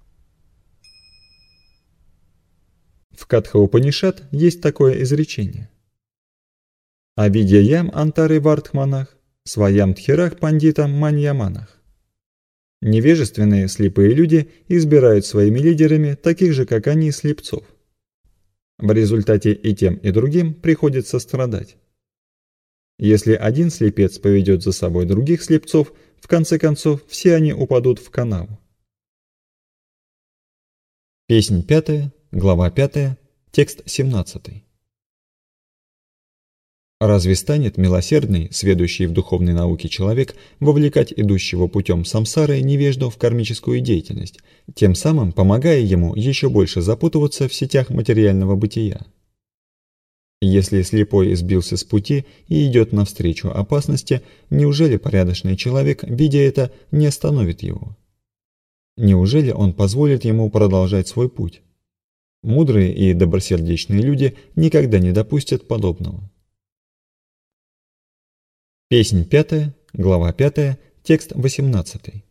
В Катха-Упанишад есть такое изречение: «Авидьяям антары вартхманах, своям тхирах пандитам маньяманах». Невежественные слепые люди избирают своими лидерами таких же, как они, слепцов. В результате и тем, и другим приходится страдать. Если один слепец поведет за собой других слепцов, в конце концов все они упадут в канаву. Песнь пятая, глава пятая, текст семнадцатый. Разве станет милосердный, сведущий в духовной науке человек вовлекать идущего путем самсары невежду в кармическую деятельность, тем самым помогая ему еще больше запутываться в сетях материального бытия? Если слепой сбился с пути и идет навстречу опасности, неужели порядочный человек, видя это, не остановит его? Неужели он позволит ему продолжать свой путь? Мудрые и добросердечные люди никогда не допустят подобного. Песнь пятая, глава пятая, текст восемнадцатый.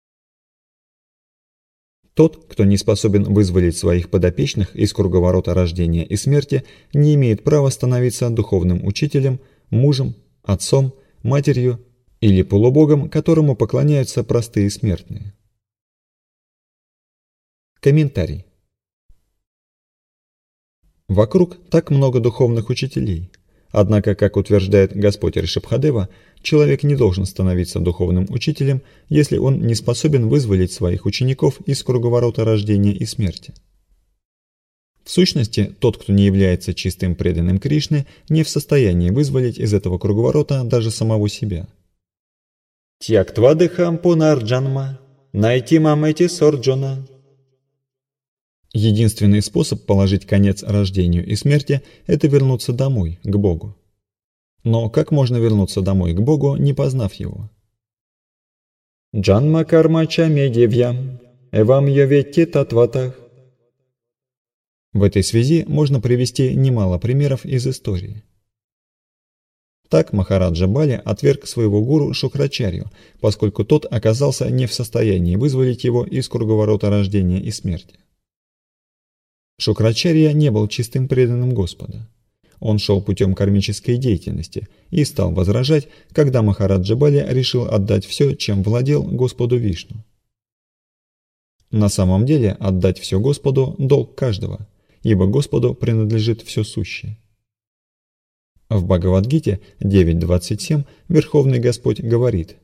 Тот, кто не способен вызволить своих подопечных из круговорота рождения и смерти, не имеет права становиться духовным учителем, мужем, отцом, матерью или полубогом, которому поклоняются простые смертные. Комментарий. Вокруг так много духовных учителей. Однако, как утверждает Господь Ришабхадева, человек не должен становиться духовным учителем, если он не способен вызволить своих учеников из круговорота рождения и смерти. В сущности, тот, кто не является чистым преданным Кришне, не в состоянии вызволить из этого круговорота даже самого себя. Тьяктвадыхам пунарджанма, найти мамэти сорджона. Единственный способ положить конец рождению и смерти – это вернуться домой, к Богу. Но как можно вернуться домой к Богу, не познав Его? Джанма кармача медевьям, эвам йоветти татватах. В этой связи можно привести немало примеров из истории. Так Махараджа Бали отверг своего гуру Шукрачарью, поскольку тот оказался не в состоянии вызволить его из круговорота рождения и смерти. Шукрачарья не был чистым преданным Господа. Он шел путем кармической деятельности и стал возражать, когда Махараджа Бали решил отдать все, чем владел, Господу Вишну. На самом деле отдать все Господу – долг каждого, ибо Господу принадлежит все сущее. В Бхагавад-гите девять двадцать семь Верховный Господь говорит: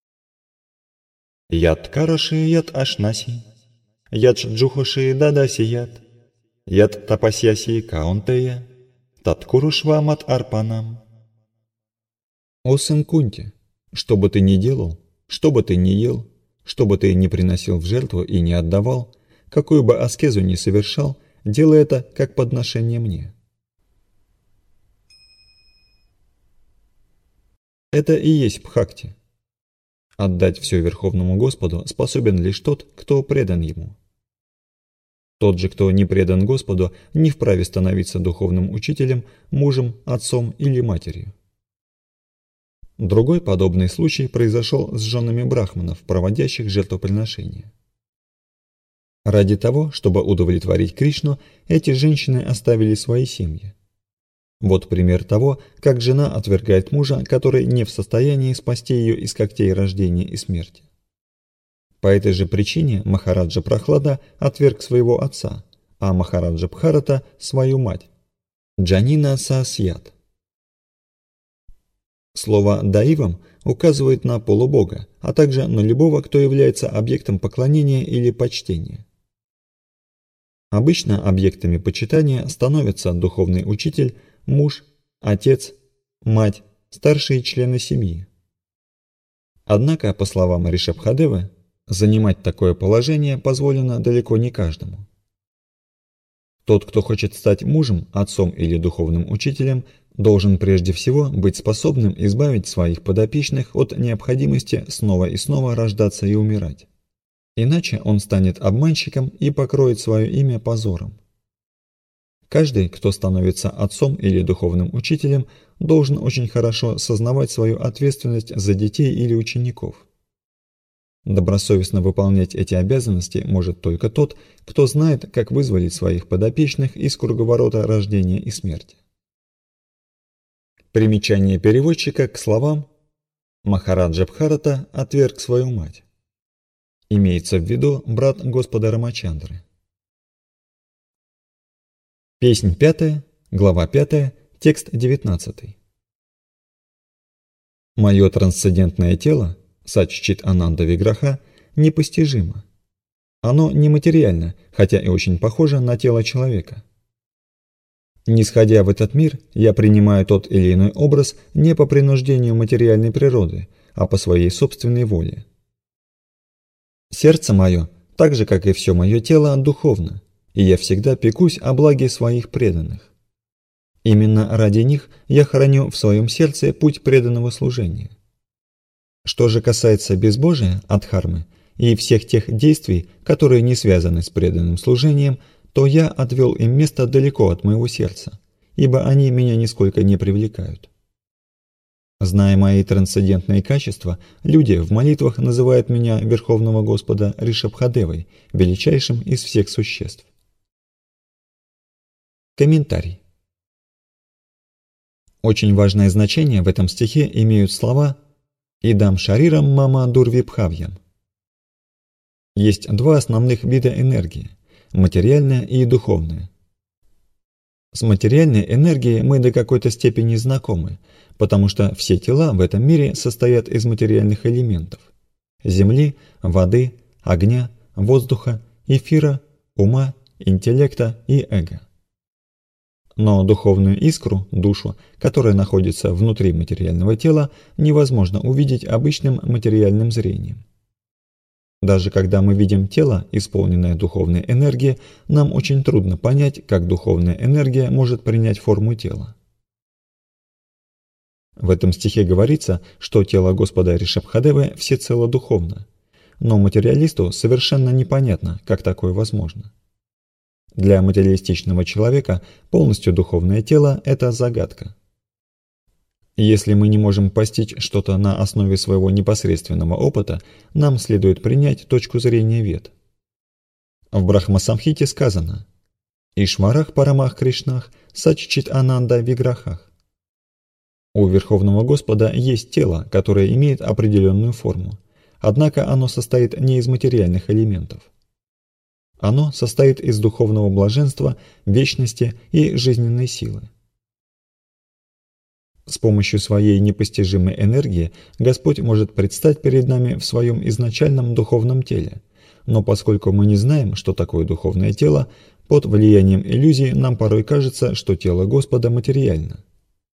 «Яд караши яд ашнаси, яд джухоши дадаси яд, яд тапасьяси каунтея, таткурушвамат арпанам». О сын Кунти, что бы ты ни делал, что бы ты ни ел, что бы ты ни приносил в жертву и не отдавал, какую бы аскезу ни совершал, делай это как подношение мне. Это и есть бхакти. Отдать все Верховному Господу способен лишь тот, кто предан Ему. Тот же, кто не предан Господу, не вправе становиться духовным учителем, мужем, отцом или матерью. Другой подобный случай произошел с женами брахманов, проводящих жертвоприношения. Ради того, чтобы удовлетворить Кришну, эти женщины оставили свои семьи. Вот пример того, как жена отвергает мужа, который не в состоянии спасти ее из когтей рождения и смерти. По этой же причине Махараджа Прахлада отверг своего отца, а Махараджа Бхарата – свою мать, Джанина Саасьят. Слово «даивам» указывает на полубога, а также на любого, кто является объектом поклонения или почтения. Обычно объектами почитания становятся духовный учитель, муж, отец, мать, старшие члены семьи. Однако, по словам Ришабхадевы, занимать такое положение позволено далеко не каждому. Тот, кто хочет стать мужем, отцом или духовным учителем, должен прежде всего быть способным избавить своих подопечных от необходимости снова и снова рождаться и умирать. Иначе он станет обманщиком и покроет свое имя позором. Каждый, кто становится отцом или духовным учителем, должен очень хорошо сознавать свою ответственность за детей или учеников. Добросовестно выполнять эти обязанности может только тот, кто знает, как вызволить своих подопечных из круговорота рождения и смерти. Примечание переводчика к словам «Махараджа Бхарата отверг свою мать». Имеется в виду брат Господа Рамачандры. Песнь пятая, глава пятая, текст девятнадцатый. Мое трансцендентное тело, Саччит Ананда Виграха, непостижимо. Оно нематериально, хотя и очень похоже на тело человека. Нисходя в этот мир, я принимаю тот или иной образ не по принуждению материальной природы, а по своей собственной воле. Сердце мое, так же как и все мое тело, духовно, и я всегда пекусь о благе своих преданных. Именно ради них я храню в своем сердце путь преданного служения. Что же касается безбожия, адхармы, и всех тех действий, которые не связаны с преданным служением, то я отвел им место далеко от моего сердца, ибо они меня нисколько не привлекают. Зная мои трансцендентные качества, люди в молитвах называют меня Верховного Господа Ришабхадевой, величайшим из всех существ. Комментарий. Очень важное значение в этом стихе имеют слова «Идам шарирам мама дурвибхавьям». Есть два основных вида энергии – материальная и духовная. С материальной энергией мы до какой-то степени знакомы, потому что все тела в этом мире состоят из материальных элементов – земли, воды, огня, воздуха, эфира, ума, интеллекта и эго. Но духовную искру, душу, которая находится внутри материального тела, невозможно увидеть обычным материальным зрением. Даже когда мы видим тело, исполненное духовной энергией, нам очень трудно понять, как духовная энергия может принять форму тела. В этом стихе говорится, что тело Господа Ришабхадевы всецело духовно, но материалисту совершенно непонятно, как такое возможно. Для материалистичного человека полностью духовное тело – это загадка. Если мы не можем постичь что-то на основе своего непосредственного опыта, нам следует принять точку зрения Вед. В Брахма-самхите сказано «Ишварах парамах Кришнах саччит ананда виграхах». У Верховного Господа есть тело, которое имеет определенную форму, однако оно состоит не из материальных элементов. Оно состоит из духовного блаженства, вечности и жизненной силы. С помощью своей непостижимой энергии Господь может предстать перед нами в своем изначальном духовном теле, но поскольку мы не знаем, что такое духовное тело, под влиянием иллюзий нам порой кажется, что тело Господа материально.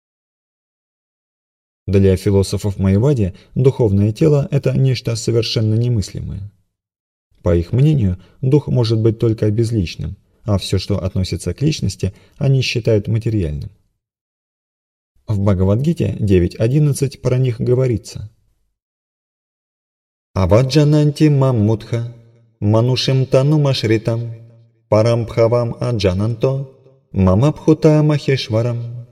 Для философов Майявади духовное тело – это нечто совершенно немыслимое. По их мнению, дух может быть только безличным, а все, что относится к личности, они считают материальным. В Бхагавад-гите девять одиннадцать про них говорится: «Аваджананти маммудха, манушим тану машритам, парамбхавам аджананто, мамабхута махешварам».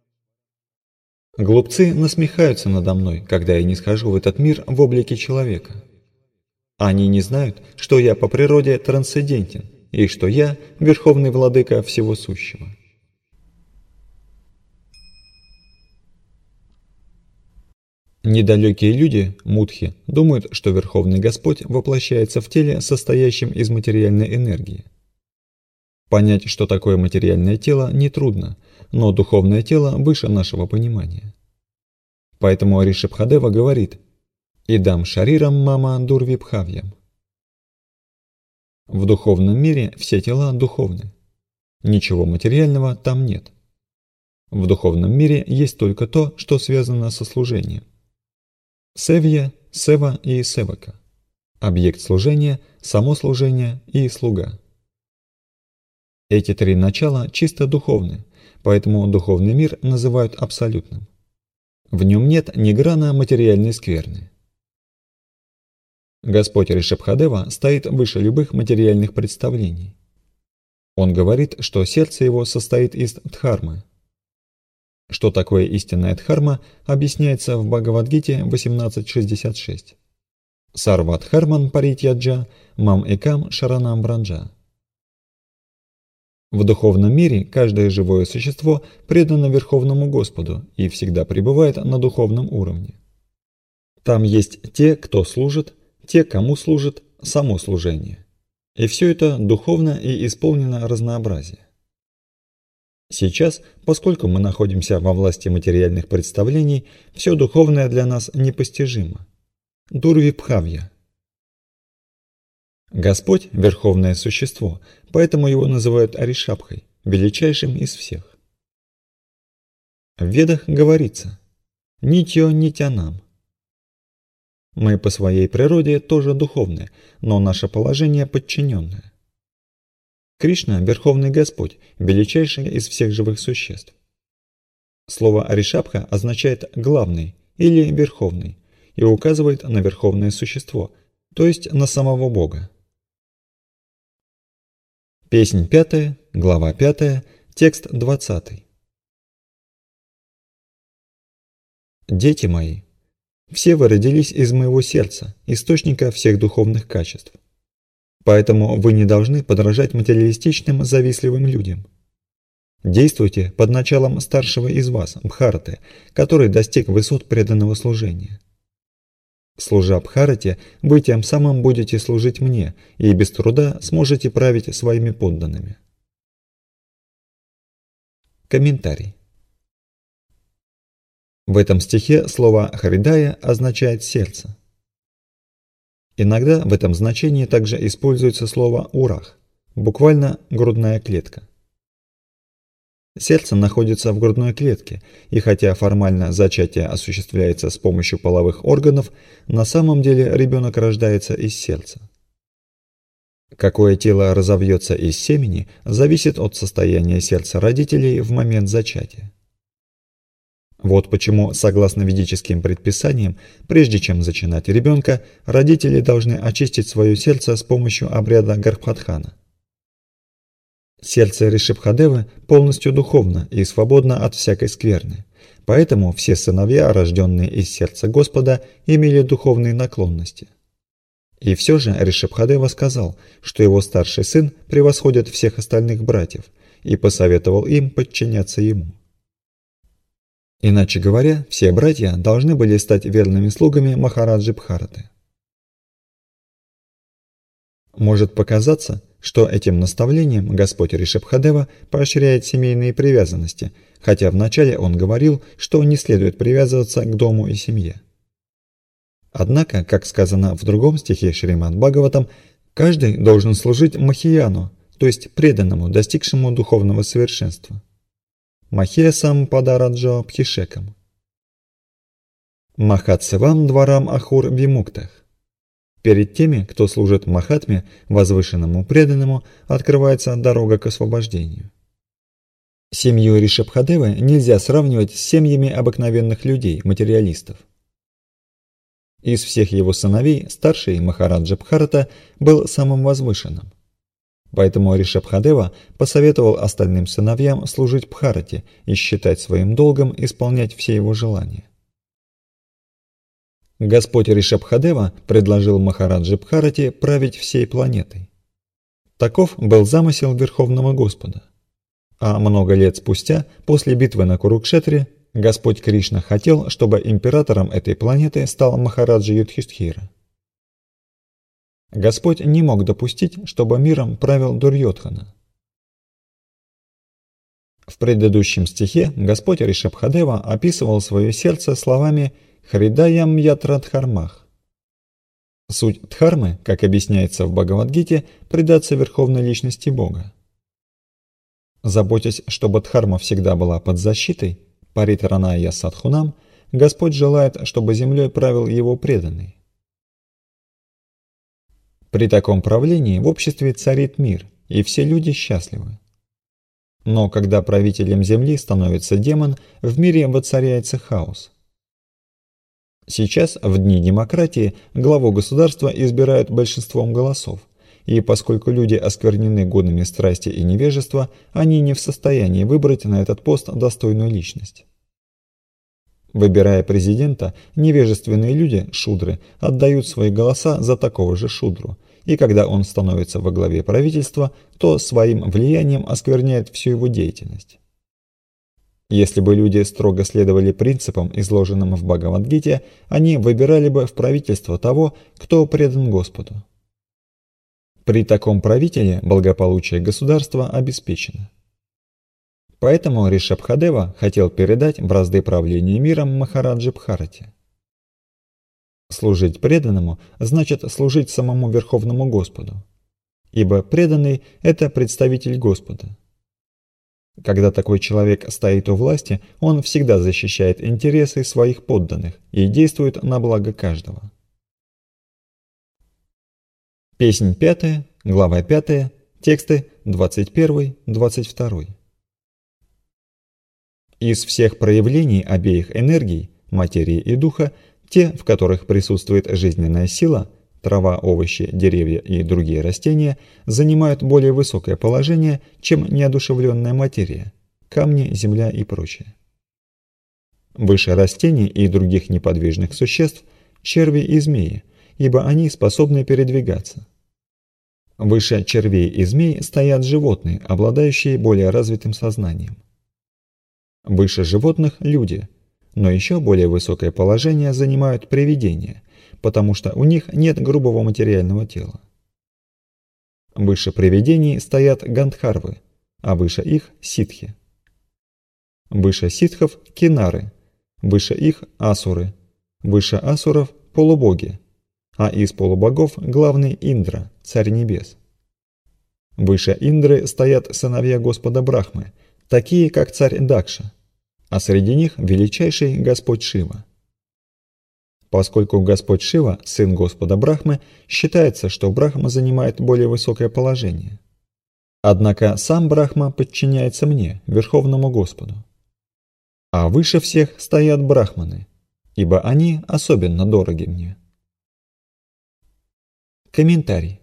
Глупцы насмехаются надо мной, когда я не схожу в этот мир в облике человека. Они не знают, что я по природе трансцендентен, и что я Верховный Владыка Всего Сущего. Недалекие люди, мудхи, думают, что Верховный Господь воплощается в теле, состоящем из материальной энергии. Понять, что такое материальное тело, нетрудно, но духовное тело выше нашего понимания. Поэтому Ришабхадева говорит «Идам шарирам мама дурвибхавьям». В духовном мире все тела духовны. Ничего материального там нет. В духовном мире есть только то, что связано со служением. Севья, сева и севака. Объект служения, само служение и слуга. Эти три начала чисто духовны, поэтому духовный мир называют абсолютным. В нем нет ни грана материальной скверны. Господь Ришабхадева стоит выше любых материальных представлений. Он говорит, что сердце его состоит из дхармы. Что такое истинная дхарма, объясняется в Бхагавад-гите восемнадцать шестьдесят шесть. Сарва дхарман паритьяджа, мам экам шаранам бранджа. В духовном мире каждое живое существо предано Верховному Господу и всегда пребывает на духовном уровне. Там есть те, кто служит, те, кому служит само служение. И все это духовно и исполнено разнообразие. Сейчас, поскольку мы находимся во власти материальных представлений, все духовное для нас непостижимо. Дурвибхавья. Господь – верховное существо, поэтому его называют Аришабхой, величайшим из всех. В Ведах говорится «Нитьо нитянам». Мы по своей природе тоже духовны, но наше положение подчиненное. Кришна – Верховный Господь, величайший из всех живых существ. Слово Аришабха означает «главный» или «верховный» и указывает на верховное существо, то есть на самого Бога. Песнь пятая, глава пятая, текст двадцатый. Дети мои, все вы родились из моего сердца, источника всех духовных качеств. Поэтому вы не должны подражать материалистичным, завистливым людям. Действуйте под началом старшего из вас, Бхараты, который достиг высот преданного служения. Служа Бхарате, вы тем самым будете служить мне и без труда сможете править своими подданными. Комментарий. В этом стихе слово «харидая» означает «сердце». Иногда в этом значении также используется слово «урах», буквально «грудная клетка». Сердце находится в грудной клетке, и хотя формально зачатие осуществляется с помощью половых органов, на самом деле ребенок рождается из сердца. Какое тело разовьется из семени, зависит от состояния сердца родителей в момент зачатия. Вот почему, согласно ведическим предписаниям, прежде чем зачинать ребенка, родители должны очистить свое сердце с помощью обряда Гарбхатхана. Сердце Ришабхадевы полностью духовно и свободно от всякой скверны, поэтому все сыновья, рожденные из сердца Господа, имели духовные наклонности. И все же Ришабхадева сказал, что его старший сын превосходит всех остальных братьев, и посоветовал им подчиняться ему. Иначе говоря, все братья должны были стать верными слугами Махараджи Бхараты. Может показаться, что этим наставлением Господь Ришабхадева поощряет семейные привязанности, хотя вначале он говорил, что не следует привязываться к дому и семье. Однако, как сказано в другом стихе Шримад Бхагаватам, каждый должен служить Махияну, то есть преданному, достигшему духовного совершенства. Махесам падараджо пхишекам. Махатсевам дварам ахур вимуктах. Перед теми, кто служит Махатме, возвышенному преданному, открывается дорога к освобождению. Семью Ришабхадевы нельзя сравнивать с семьями обыкновенных людей, материалистов. Из всех его сыновей старший Махараджа Бхарата был самым возвышенным. Поэтому Ришабхадева посоветовал остальным сыновьям служить Бхарате и считать своим долгом исполнять все его желания. Господь Ришабхадева предложил Махараджи Бхарате править всей планетой. Таков был замысел Верховного Господа. А много лет спустя, после битвы на Курукшетре, Господь Кришна хотел, чтобы императором этой планеты стал Махараджа Юдхистхира. Господь не мог допустить, чтобы миром правил Дурьодхана. В предыдущем стихе Господь Ришабхадева описывал свое сердце словами «Хридаям ятра дхармах». Суть дхармы, как объясняется в Бхагавад-гите, предаться верховной личности Бога. Заботясь, чтобы дхарма всегда была под защитой, паритараная садхунам, Господь желает, чтобы землей правил его преданный. При таком правлении в обществе царит мир, и все люди счастливы. Но когда правителем земли становится демон, в мире воцаряется хаос. Сейчас, в дни демократии, главу государства избирают большинством голосов, и поскольку люди осквернены годами страсти и невежества, они не в состоянии выбрать на этот пост достойную личность. Выбирая президента, невежественные люди, шудры, отдают свои голоса за такого же шудру, и когда он становится во главе правительства, то своим влиянием оскверняет всю его деятельность. Если бы люди строго следовали принципам, изложенным в Бхагавад-гите, они выбирали бы в правительство того, кто предан Господу. При таком правителе благополучие государства обеспечено. Поэтому Ришабхадева хотел передать бразды правления миром Махараджи Бхарате. Служить преданному значит служить самому Верховному Господу, ибо преданный – это представитель Господа. Когда такой человек стоит у власти, он всегда защищает интересы своих подданных и действует на благо каждого. Песнь пятая, глава пятая, тексты двадцать первый — двадцать второй. Из всех проявлений обеих энергий, материи и духа, те, в которых присутствует жизненная сила, трава, овощи, деревья и другие растения, занимают более высокое положение, чем неодушевленная материя, камни, земля и прочее. Выше растений и других неподвижных существ – черви и змеи, ибо они способны передвигаться. Выше червей и змей стоят животные, обладающие более развитым сознанием. Выше животных – люди, но еще более высокое положение занимают привидения, потому что у них нет грубого материального тела. Выше привидений стоят гандхарвы, а выше их – ситхи. Выше ситхов – кинары, выше их – асуры, выше асуров – полубоги, а из полубогов главный Индра, царь небес. Выше Индры стоят сыновья Господа Брахмы, такие как царь Дакша, а среди них величайший Господь Шива. Поскольку Господь Шива, сын Господа Брахмы, считается, что Брахма занимает более высокое положение. Однако сам Брахма подчиняется мне, Верховному Господу. А выше всех стоят брахманы, ибо они особенно дороги мне. Комментарий.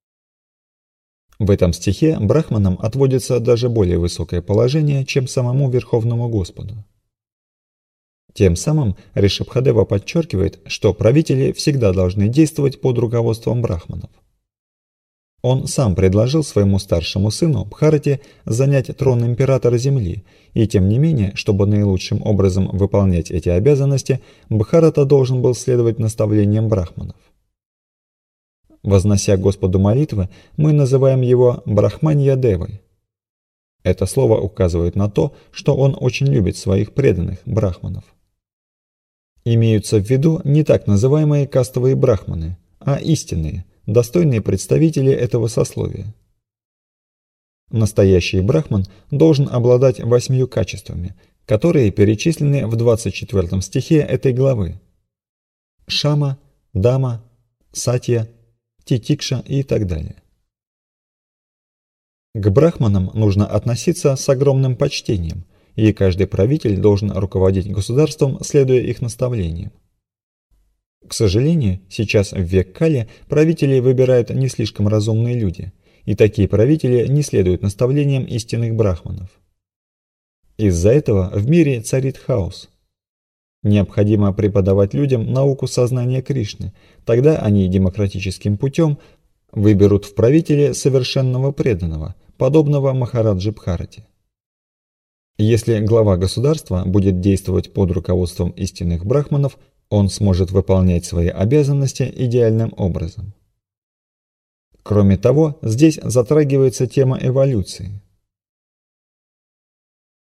В этом стихе брахманам отводится даже более высокое положение, чем самому Верховному Господу. Тем самым Ришабхадева подчеркивает, что правители всегда должны действовать под руководством брахманов. Он сам предложил своему старшему сыну Бхарате занять трон императора земли, и тем не менее, чтобы наилучшим образом выполнять эти обязанности, Бхарата должен был следовать наставлениям брахманов. Вознося Господу молитвы, мы называем его Брахманья-девой. Это слово указывает на то, что он очень любит своих преданных брахманов. Имеются в виду не так называемые кастовые брахманы, а истинные, достойные представители этого сословия. Настоящий брахман должен обладать восьмью качествами, которые перечислены в двадцать четвёртом стихе этой главы. Шама, Дама, Сатья, Титикша и так далее. К брахманам нужно относиться с огромным почтением, и каждый правитель должен руководить государством, следуя их наставлениям. К сожалению, сейчас в век Кали правителей выбирают не слишком разумные люди, и такие правители не следуют наставлениям истинных брахманов. Из-за этого в мире царит хаос. Необходимо преподавать людям науку сознания Кришны, тогда они демократическим путем выберут в правителе совершенного преданного, подобного Махараджи Бхарате. Если глава государства будет действовать под руководством истинных брахманов, он сможет выполнять свои обязанности идеальным образом. Кроме того, здесь затрагивается тема эволюции.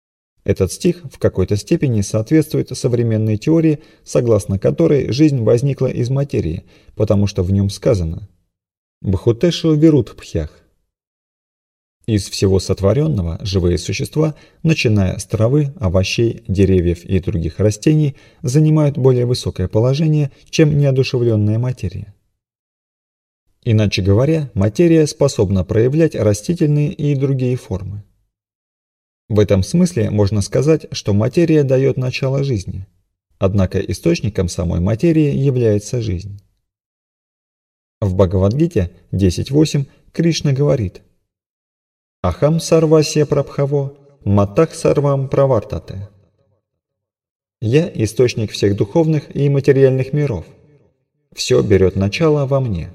Этот стих в какой-то степени соответствует современной теории, согласно которой жизнь возникла из материи, потому что в нем сказано «Бхутешу верут пхях». Из всего сотворенного живые существа, начиная с травы, овощей, деревьев и других растений, занимают более высокое положение, чем неодушевленная материя. Иначе говоря, материя способна проявлять растительные и другие формы. В этом смысле можно сказать, что материя дает начало жизни, однако источником самой материи является жизнь. В Бхагавад-гите десять восемь Кришна говорит: «Ахам сарвасья прабхаво, матах сарвам правартате». «Я источник всех духовных и материальных миров. Все берет начало во мне».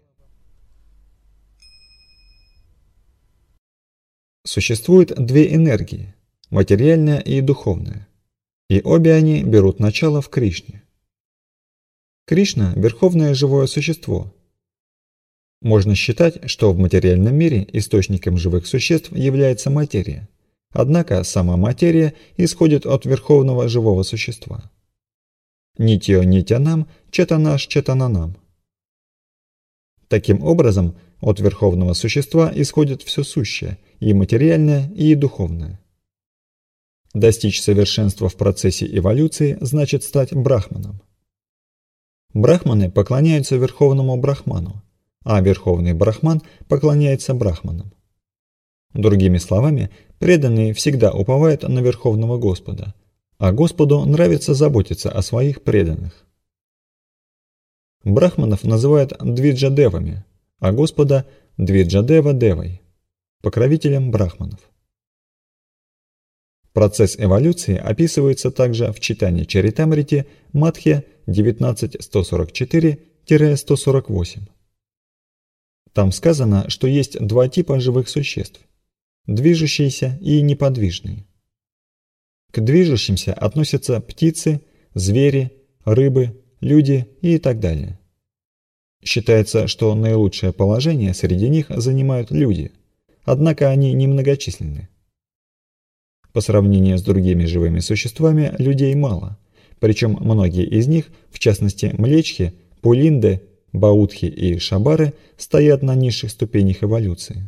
Существует две энергии – материальная и духовная, и обе они берут начало в Кришне. Кришна – верховное живое существо. Можно считать, что в материальном мире источником живых существ является материя, однако сама материя исходит от верховного живого существа. Нитьо нитянам, четанаш четананам. Таким образом, от верховного существа исходит все сущее, и материальное, и духовное. Достичь совершенства в процессе эволюции значит стать брахманом. Брахманы поклоняются верховному брахману, а верховный брахман поклоняется брахманам. Другими словами, преданные всегда уповают на верховного Господа, а Господу нравится заботиться о своих преданных. Брахманов называют двиджадевами, а Господа Двиджадева-девой, покровителем брахманов. Процесс эволюции описывается также в читании Чаритамрити Мадхья девятнадцать сто сорок четыре - сто сорок восемь. Там сказано, что есть два типа живых существ – движущиеся и неподвижные. К движущимся относятся птицы, звери, рыбы, люди и так далее. Считается, что наилучшее положение среди них занимают люди, однако они немногочисленны. По сравнению с другими живыми существами людей мало, причем многие из них, в частности млечхи, пулинды, баудхи и шабары, стоят на низших ступенях эволюции.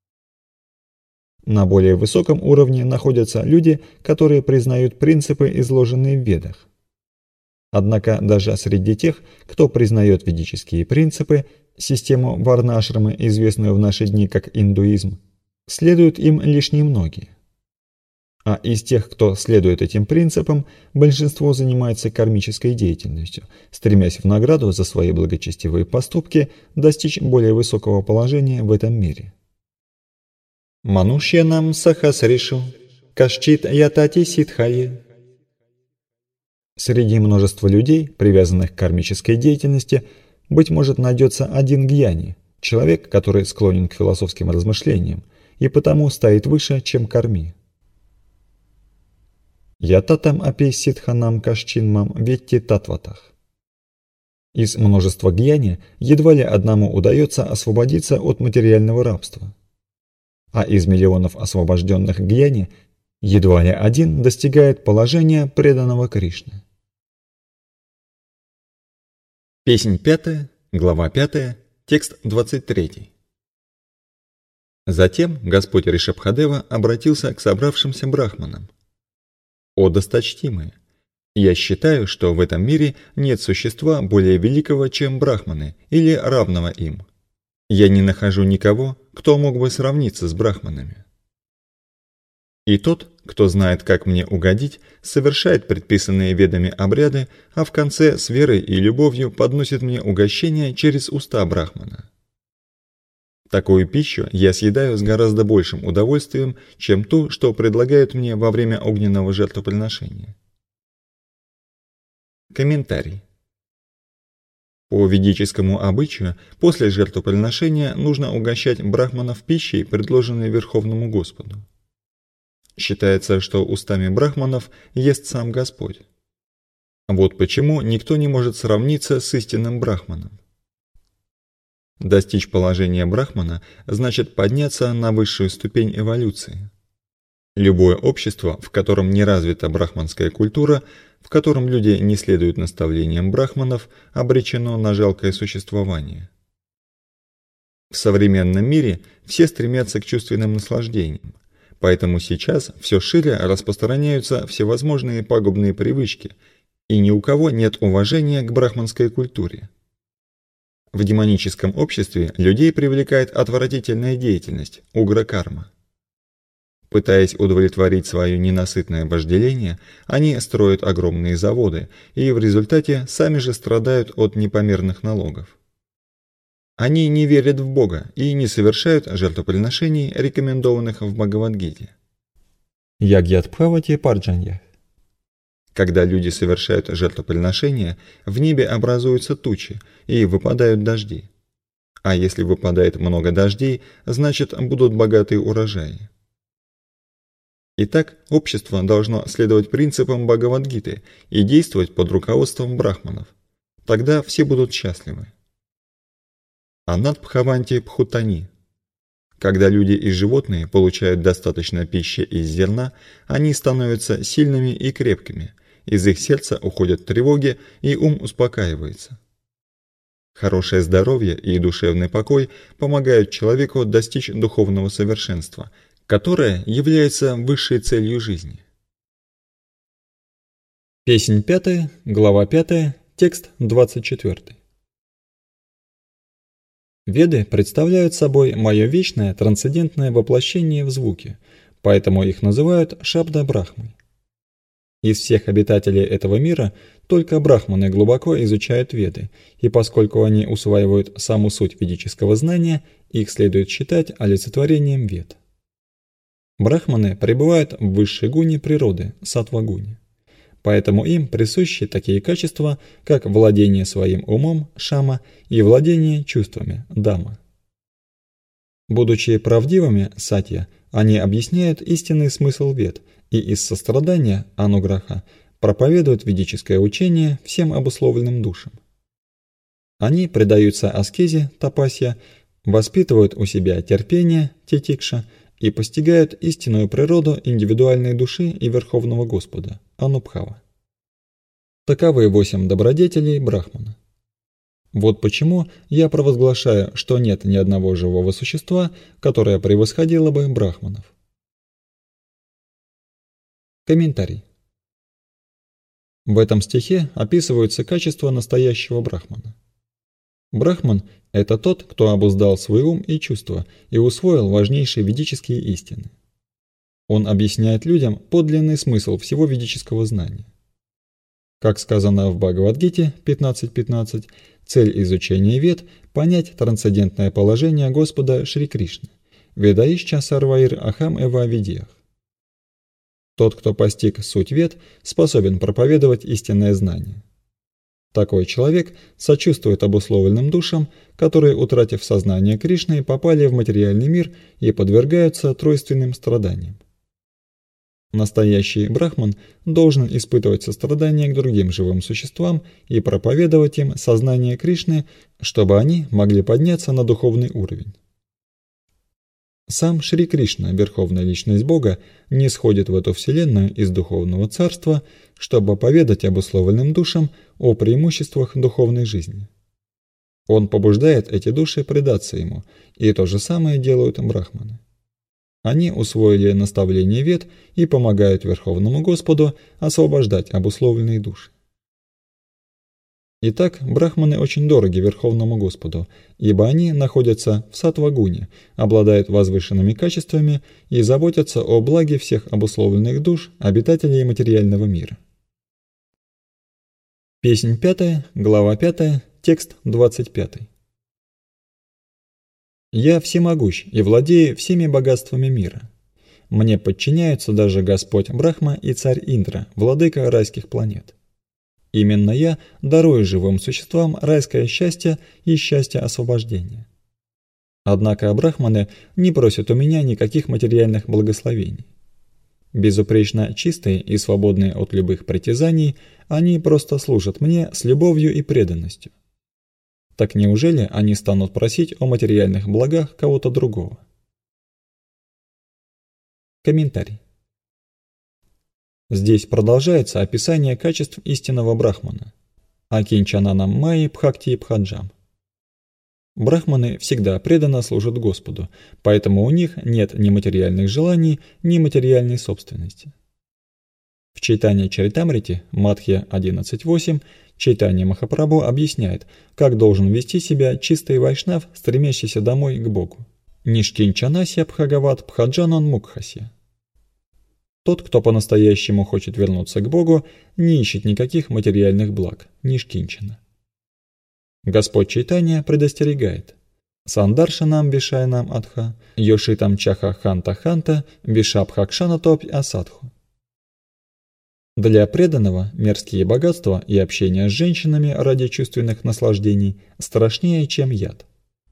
На более высоком уровне находятся люди, которые признают принципы, изложенные в Ведах. Однако даже среди тех, кто признает ведические принципы, систему варна-ашрамы, известную в наши дни как индуизм, следуют им лишь немногие. А из тех, кто следует этим принципам, большинство занимается кармической деятельностью, стремясь в награду за свои благочестивые поступки достичь более высокого положения в этом мире. Манушьянам сахасришу, кашчит ятати ситхае. Среди множества людей, привязанных к кармической деятельности, быть может найдется один гьяни, человек, который склонен к философским размышлениям и потому стоит выше, чем карми. Ятатам апи ситханам кашчинмам ветти татватах. Из множества гьяни едва ли одному удается освободиться от материального рабства. А из миллионов освобожденных гьяни едва ли один достигает положения преданного Кришне. Песнь пятая, глава пятая, текст двадцать третий. Затем Господь Ришабхадева обратился к собравшимся брахманам. «О досточтимые! Я считаю, что в этом мире нет существа более великого, чем брахманы, или равного им. Я не нахожу никого, кто мог бы сравниться с брахманами. И тот, кто знает, как мне угодить, совершает предписанные ведами обряды, а в конце с верой и любовью подносит мне угощение через уста брахмана. Такую пищу я съедаю с гораздо большим удовольствием, чем ту, что предлагают мне во время огненного жертвоприношения». Комментарий. По ведическому обычаю, после жертвоприношения нужно угощать брахманов пищей, предложенной Верховному Господу. Считается, что устами брахманов ест сам Господь. Вот почему никто не может сравниться с истинным брахманом. Достичь положения брахмана значит подняться на высшую ступень эволюции. Любое общество, в котором не развита брахманская культура, в котором люди не следуют наставлениям брахманов, обречено на жалкое существование. В современном мире все стремятся к чувственным наслаждениям, поэтому сейчас все шире распространяются всевозможные пагубные привычки, и ни у кого нет уважения к брахманской культуре. В демоническом обществе людей привлекает отвратительная деятельность – угра-карма. Пытаясь удовлетворить свое ненасытное вожделение, они строят огромные заводы и в результате сами же страдают от непомерных налогов. Они не верят в Бога и не совершают жертвоприношений, рекомендованных в Бхагавад-гите. Ягьят-бхавати парджанья. Когда люди совершают жертвоприношения, в небе образуются тучи и выпадают дожди. А если выпадает много дождей, значит будут богатые урожаи. Итак, общество должно следовать принципам Бхагавад-гиты и действовать под руководством брахманов. Тогда все будут счастливы. Анат-бхаванти пхутани. Когда люди и животные получают достаточно пищи из зерна, они становятся сильными и крепкими, из их сердца уходят тревоги и ум успокаивается. Хорошее здоровье и душевный покой помогают человеку достичь духовного совершенства, которое является высшей целью жизни. Песнь пятая, глава пятая, текст двадцать четвёртый. Веды представляют собой мое вечное трансцендентное воплощение в звуке, поэтому их называют Шабда-брахмой. Из всех обитателей этого мира только брахманы глубоко изучают Веды, и поскольку они усваивают саму суть ведического знания, их следует считать олицетворением Вед. Брахманы пребывают в высшей гуне природы, саттва-гуне. Поэтому им присущи такие качества, как владение своим умом, шама, и владение чувствами, дама. Будучи правдивыми, сатья, они объясняют истинный смысл Вед и из сострадания, ануграха, проповедуют ведическое учение всем обусловленным душам. Они предаются аскезе, тапасья, воспитывают у себя терпение, титикша, и постигают истинную природу индивидуальной души и Верховного Господа, Анубхава. Таковы восемь добродетелей Брахмана. Вот почему я провозглашаю, что нет ни одного живого существа, которое превосходило бы брахманов. Комментарий. В этом стихе описываются качества настоящего брахмана. Брахман – это тот, кто обуздал свой ум и чувства и усвоил важнейшие ведические истины. Он объясняет людям подлинный смысл всего ведического знания. Как сказано в Бхагавад-гите пятнадцать пятнадцать, цель изучения Вед – понять трансцендентное положение Господа Шри Кришны, Ведаишча сарваир ахам эва видиях. Тот, кто постиг суть Вед, способен проповедовать истинное знание. Такой человек сочувствует обусловленным душам, которые, утратив сознание Кришны, попали в материальный мир и подвергаются тройственным страданиям. Настоящий брахман должен испытывать сострадание к другим живым существам и проповедовать им сознание Кришны, чтобы они могли подняться на духовный уровень. Сам Шри Кришна, Верховная Личность Бога, не сходит в эту вселенную из духовного царства, чтобы поведать обусловленным душам о преимуществах духовной жизни. Он побуждает эти души предаться ему, и то же самое делают брахманы. Они усвоили наставление Вед и помогают Верховному Господу освобождать обусловленные души. Итак, брахманы очень дороги Верховному Господу, ибо они находятся в саттва-гуне, обладают возвышенными качествами и заботятся о благе всех обусловленных душ, обитателей материального мира. Песнь пятая, глава пятая, текст двадцать пятый. «Я всемогущ и владею всеми богатствами мира. Мне подчиняются даже Господь Брахма и царь Индра, владыка райских планет. Именно я дарую живым существам райское счастье и счастье освобождения. Однако брахманы не просят у меня никаких материальных благословений. Безупречно чистые и свободные от любых притязаний, они просто служат мне с любовью и преданностью. Так неужели они станут просить о материальных благах кого-то другого?» Комментарий. Здесь продолжается описание качеств истинного брахмана. Акинчананам майи бхакти бхаджам. Брахманы всегда преданно служат Господу, поэтому у них нет ни материальных желаний, ни материальной собственности. В Чайтанья Чаритамрите, Мадхья одиннадцать восемь, Чайтанья Махапрабху объясняет, как должен вести себя чистый вайшнав, стремящийся домой к Богу. Нишкинчанасья бхагават бхаджанон мукхасья. Тот, кто по-настоящему хочет вернуться к Богу, не ищет никаких материальных благ, нишкинчана. Господь Чайтанья предостерегает: Сандаршанам вишайнам адха, йошитам чаха ханта ханта, вишабхакшана топь асадху. Для преданного мерзкие богатства и общение с женщинами ради чувственных наслаждений страшнее, чем яд.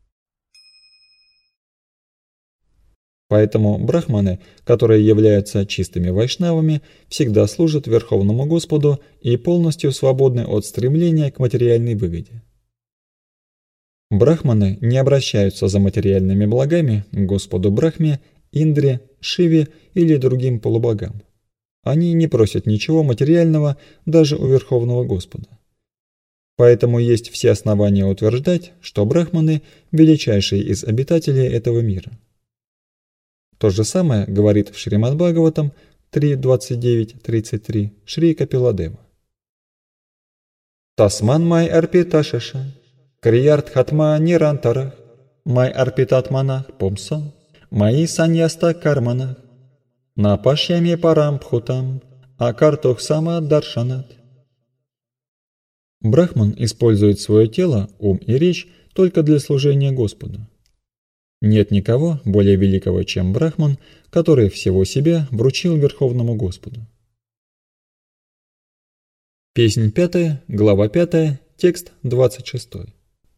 Поэтому брахманы, которые являются чистыми вайшнавами, всегда служат Верховному Господу и полностью свободны от стремления к материальной выгоде. Брахманы не обращаются за материальными благами к Господу Брахме, Индре, Шиве или другим полубогам. Они не просят ничего материального даже у Верховного Господа. Поэтому есть все основания утверждать, что брахманы – величайшие из обитателей этого мира. То же самое говорит в Шримад Бхагаватам три двадцать девять тридцать три Шри Капиладева. Тасман май арпиташеша, криярт хатма нирантарах, май арпитатманах помсан, мои саньяста карманах, напашьями парам пхутам, а картух сама даршанат. Брахман использует свое тело, ум и речь только для служения Господу. Нет никого более великого, чем Брахман, который всего себя вручил Верховному Господу. Песнь пятая, глава пятая, текст двадцать шестой.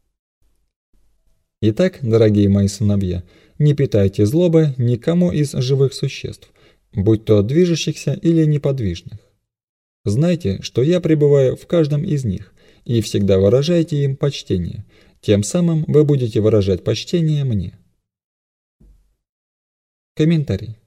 Итак, дорогие мои сыновья, не питайте злобы никому из живых существ, будь то движущихся или неподвижных. Знайте, что я пребываю в каждом из них, и всегда выражайте им почтение, тем самым вы будете выражать почтение мне. Комментарий.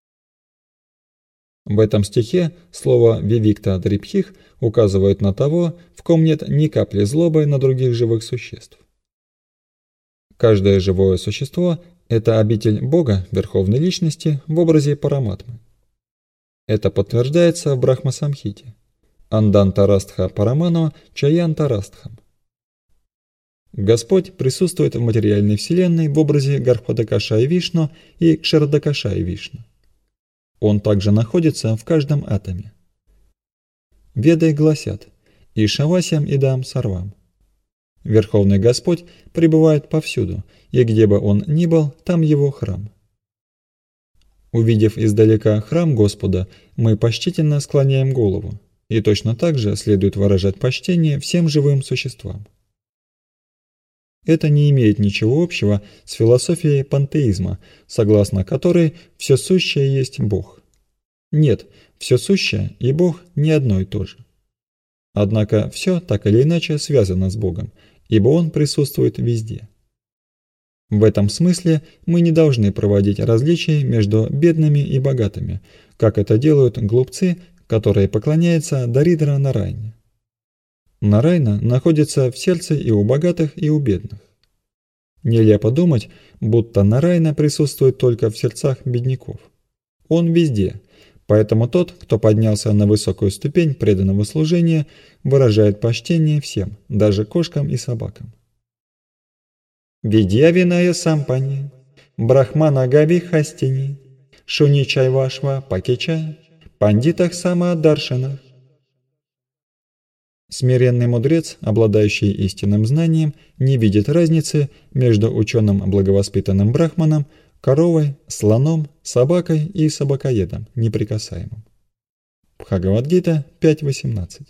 В этом стихе слово «вивикта дрипхих» указывает на того, в ком нет ни капли злобы на других живых существ. Каждое живое существо – это обитель Бога, Верховной Личности, в образе Параматмы. Это подтверждается в Брахма-самхите. Андантарастха Парамано Чаянтарастхам. Господь присутствует в материальной вселенной в образе Гархвадакашаи Вишну и Кшарадакашаи Вишну. Он также находится в каждом атоме. Веды гласят «Ишавасям идам сарвам». Верховный Господь пребывает повсюду, и где бы он ни был, там его храм. Увидев издалека храм Господа, мы почтительно склоняем голову, и точно так же следует выражать почтение всем живым существам. Это не имеет ничего общего с философией пантеизма, согласно которой все сущее есть Бог. Нет, все сущее и Бог не одно и то же. Однако все так или иначе связано с Богом, ибо Он присутствует везде. В этом смысле мы не должны проводить различий между бедными и богатыми, как это делают глупцы, которые поклоняются Даридра Нарайне. Нарайна находится в сердце и у богатых, и у бедных. Нелепо думать, будто Нарайна присутствует только в сердцах бедняков. Он везде, поэтому тот, кто поднялся на высокую ступень преданного служения, выражает почтение всем, даже кошкам и собакам. Видья виная сампани, брахмана гави хастини, шуни чайвашва пакича, пандитах сама даршанах. Смиренный мудрец, обладающий истинным знанием, не видит разницы между ученым благовоспитанным брахманом, коровой, слоном, собакой и собакоедом, неприкасаемым. Бхагавад-гита пять восемнадцать.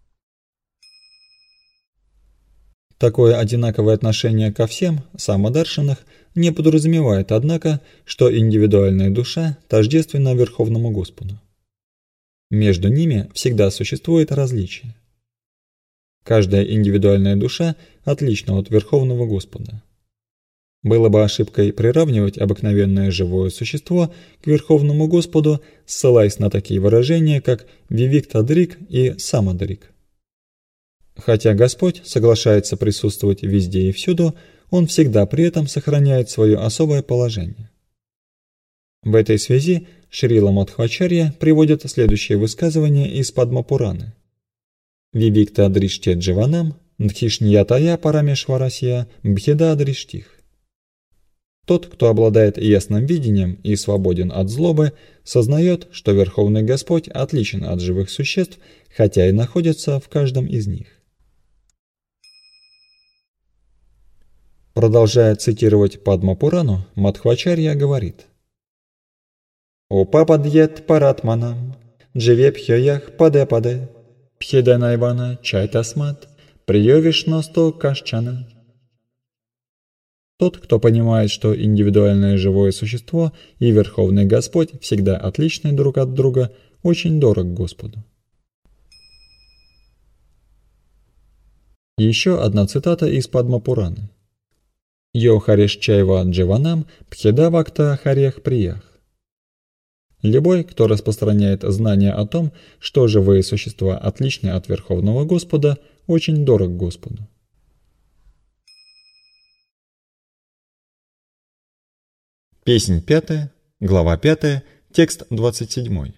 Такое одинаковое отношение ко всем самодаршинах не подразумевает, однако, что индивидуальная душа тождественна Верховному Господу. Между ними всегда существует различие. Каждая индивидуальная душа отлична от Верховного Господа. Было бы ошибкой приравнивать обыкновенное живое существо к Верховному Господу, ссылаясь на такие выражения, как «вивиктадрик» и «самодрик». Хотя Господь соглашается присутствовать везде и всюду, Он всегда при этом сохраняет свое особое положение. В этой связи Шрила Мадхвачарья приводит следующее высказывание из Падмапураны. «Вивикта дриште дживанам, дхишниятая парамешварасья, бхеда дриштих». Тот, кто обладает ясным видением и свободен от злобы, сознает, что Верховный Господь отличен от живых существ, хотя и находится в каждом из них. Продолжая цитировать Падмапурану, Мадхвачарья говорит: «Упападьет паратманам, дживепхьоях паде-паде, пхеданайвана чайтасмат, приёвишносто кашчана». Тот, кто понимает, что индивидуальное живое существо и Верховный Господь всегда отличны друг от друга, очень дорог Господу. Еще одна цитата из Падмапураны. «Йо харишчайва дживанам пхеда вакта харех приях». Любой, кто распространяет знание о том, что живые существа отличны от Верховного Господа, очень дорог Господу. Песнь пятая, глава пятая, текст двадцать седьмой.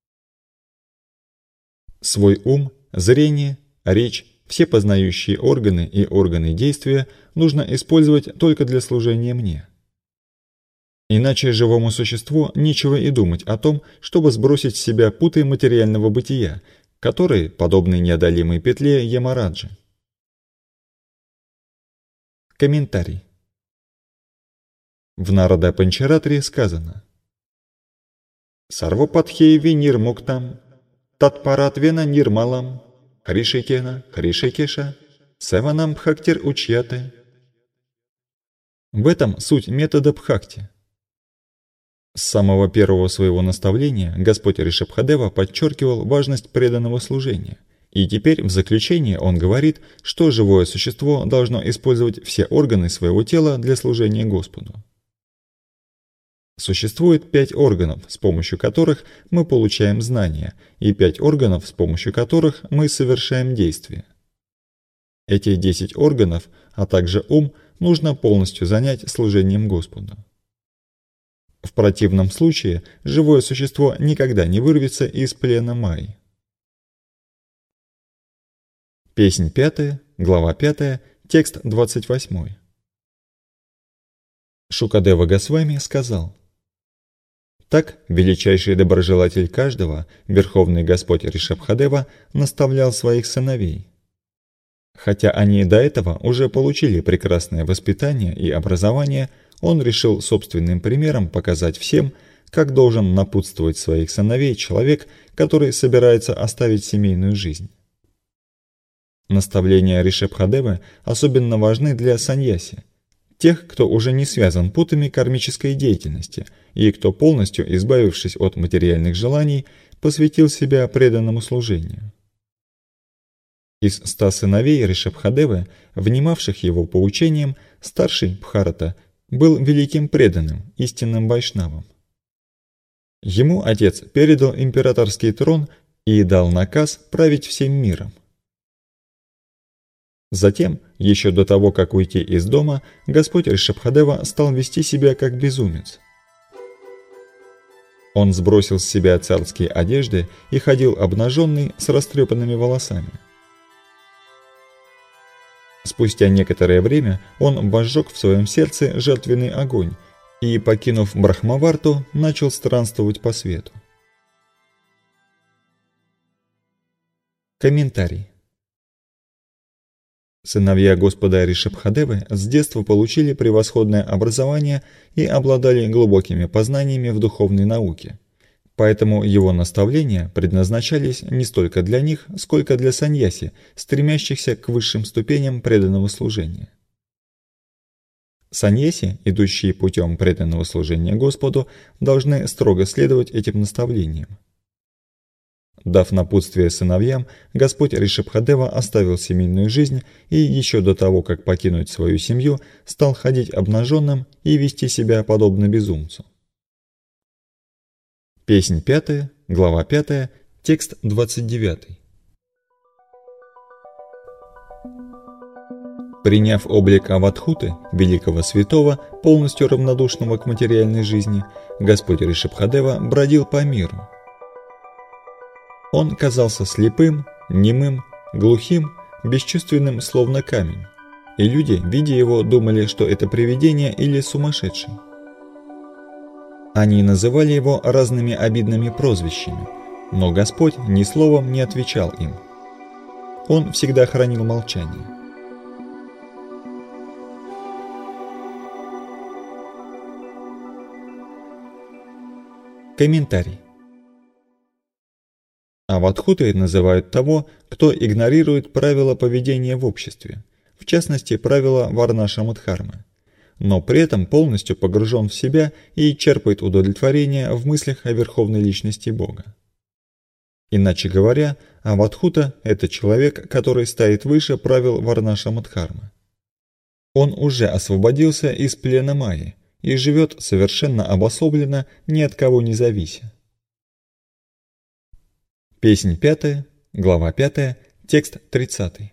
Свой ум, зрение, речь, все познающие органы и органы действия нужно использовать только для служения мне. Иначе живому существу нечего и думать о том, чтобы сбросить с себя путы материального бытия, которые подобны неодолимой петле Ямараджи. Комментарий. В Нарада Панчаратре сказано: «Сарвопадхей винир муктам, татпаратвена нирмалам, хришикена хришикеша, севанам бхактир учьяте». В этом суть метода бхакти. С самого первого своего наставления Господь Ришабхадева подчеркивал важность преданного служения, и теперь в заключение он говорит, что живое существо должно использовать все органы своего тела для служения Господу. Существует пять органов, с помощью которых мы получаем знания, и пять органов, с помощью которых мы совершаем действия. Эти десять органов, а также ум, нужно полностью занять служением Господу. В противном случае живое существо никогда не вырвется из плена Майи. Песнь пятая, глава пятая, текст двадцать восьмой. Шукадева Госвами сказал: «Так величайший доброжелатель каждого, Верховный Господь Ришабхадева, наставлял своих сыновей. Хотя они до этого уже получили прекрасное воспитание и образование, он решил собственным примером показать всем, как должен напутствовать своих сыновей человек, который собирается оставить семейную жизнь. Наставления Ришабхадевы особенно важны для саньяси, тех, кто уже не связан путами кармической деятельности и кто, полностью избавившись от материальных желаний, посвятил себя преданному служению. Из ста сыновей Ришабхадевы, внимавших его поучениям, старший Бхарата был великим преданным, истинным вайшнавом. Ему отец передал императорский трон и дал наказ править всем миром. Затем, еще до того, как уйти из дома, Господь Ришабхадева стал вести себя как безумец. Он сбросил с себя царские одежды и ходил обнаженный с растрепанными волосами. Спустя некоторое время он возжег в своем сердце жертвенный огонь и, покинув Брахмаварту, начал странствовать по свету. Комментарий. Сыновья Господа Ришабхадевы с детства получили превосходное образование и обладали глубокими познаниями в духовной науке, поэтому его наставления предназначались не столько для них, сколько для саньяси, стремящихся к высшим ступеням преданного служения. Саньяси, идущие путем преданного служения Господу, должны строго следовать этим наставлениям. Дав напутствие сыновьям, Господь Ришабхадева оставил семейную жизнь и еще до того, как покинуть свою семью, стал ходить обнаженным и вести себя подобно безумцу. Песнь пятая, глава пятая, текст двадцать девятый. Приняв облик Авадхуты, великого святого, полностью равнодушного к материальной жизни, Господь Ришабхадева бродил по миру. Он казался слепым, немым, глухим, бесчувственным, словно камень, и люди, видя его, думали, что это привидение или сумасшедший. Они называли его разными обидными прозвищами, но Господь ни словом не отвечал им. Он всегда хранил молчание. Комментарий. Авадхутой называют того, кто игнорирует правила поведения в обществе, в частности правила Варнашамадхармы, но при этом полностью погружен в себя и черпает удовлетворение в мыслях о верховной личности Бога. Иначе говоря, Авадхута – это человек, который стоит выше правил Варнашамадхармы. Он уже освободился из плена Майи и живет совершенно обособленно, ни от кого не завися. Песнь пятая, глава пятая, текст тридцатый.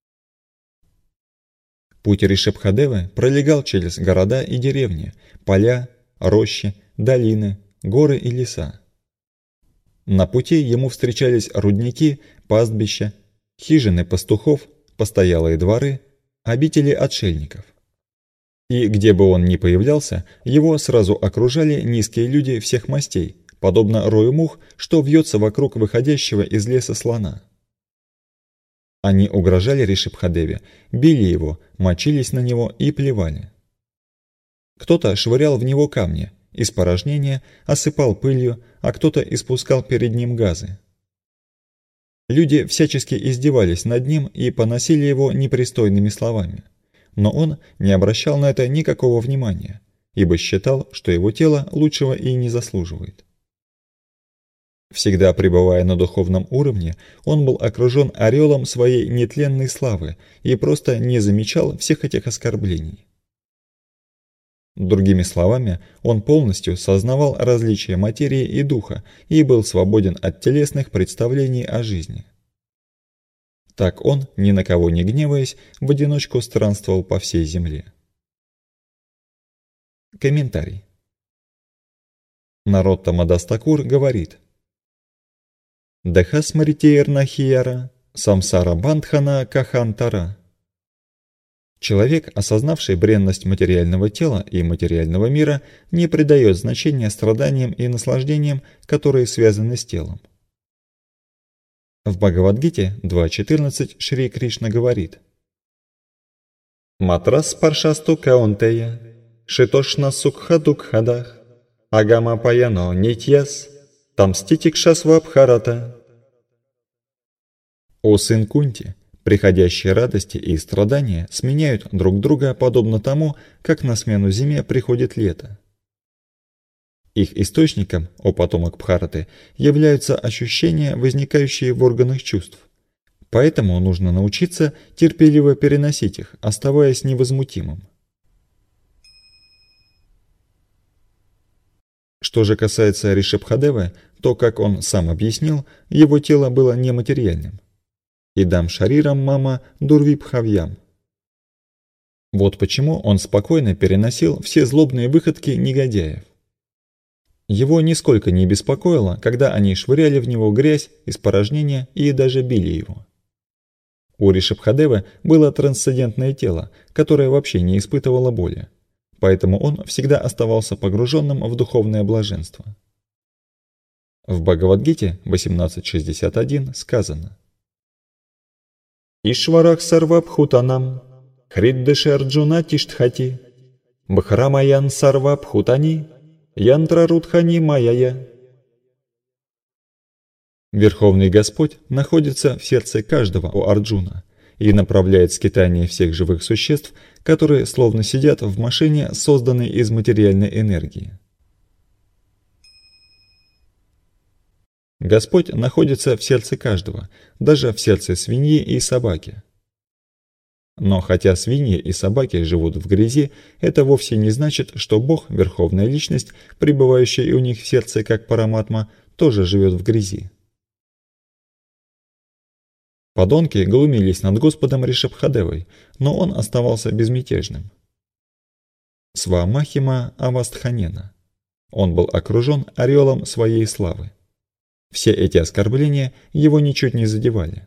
Путь Ришабхадевы пролегал через города и деревни, поля, рощи, долины, горы и леса. На пути ему встречались рудники, пастбища, хижины пастухов, постоялые дворы, обители отшельников. И где бы он ни появлялся, его сразу окружали низкие люди всех мастей, подобно рою мух, что вьется вокруг выходящего из леса слона. Они угрожали Ришабхадеве, били его, мочились на него и плевали. Кто-то швырял в него камни, испорожнения, осыпал пылью, а кто-то испускал перед ним газы. Люди всячески издевались над ним и поносили его непристойными словами, но он не обращал на это никакого внимания, ибо считал, что его тело лучшего и не заслуживает. Всегда пребывая на духовном уровне, он был окружен ореолом своей нетленной славы и просто не замечал всех этих оскорблений. Другими словами, он полностью сознавал различия материи и духа и был свободен от телесных представлений о жизни. Так он, ни на кого не гневаясь, в одиночку странствовал по всей земле. Комментарий. Наротта Мадастакур говорит: Дахасмритиер нахияра, самсара бандхана кахантара. Человек, осознавший бренность материального тела и материального мира, не придает значения страданиям и наслаждениям, которые связаны с телом. В Бхагавад-гите два четырнадцать Шри Кришна говорит: Матрас паршасту каунтея, шитошна сукха дукхадах, агама паяно нитьяс, тамститикшасвабхарата. О сын Кунти, приходящие радости и страдания сменяют друг друга подобно тому, как на смену зиме приходит лето. Их источником, о потомок Бхараты, являются ощущения, возникающие в органах чувств. Поэтому нужно научиться терпеливо переносить их, оставаясь невозмутимым. Что же касается Ришабхадевы, то, как он сам объяснил, его тело было нематериальным. «Идам шарирам мама дурвибхавьям». Вот почему он спокойно переносил все злобные выходки негодяев. Его нисколько не беспокоило, когда они швыряли в него грязь, испорожнения и даже били его. У Ришабхадевы было трансцендентное тело, которое вообще не испытывало боли, поэтому он всегда оставался погруженным в духовное блаженство. В Бхагавад-гите восемнадцать шестьдесят один сказано: Ишварах сарвабхутанам, хриддеши Арджуна тиштхати, бхрамаян сарвабхутани, янтрарудхани майая. Верховный Господь находится в сердце каждого у Арджуна и направляет скитание всех живых существ, которые словно сидят в машине, созданной из материальной энергии. Господь находится в сердце каждого, даже в сердце свиньи и собаки. Но хотя свиньи и собаки живут в грязи, это вовсе не значит, что Бог, Верховная Личность, пребывающая у них в сердце как Параматма, тоже живет в грязи. Подонки глумились над Господом Ришабхадевой, но он оставался безмятежным. Свамахима Авастханена. Он был окружен ореолом своей славы. Все эти оскорбления его ничуть не задевали.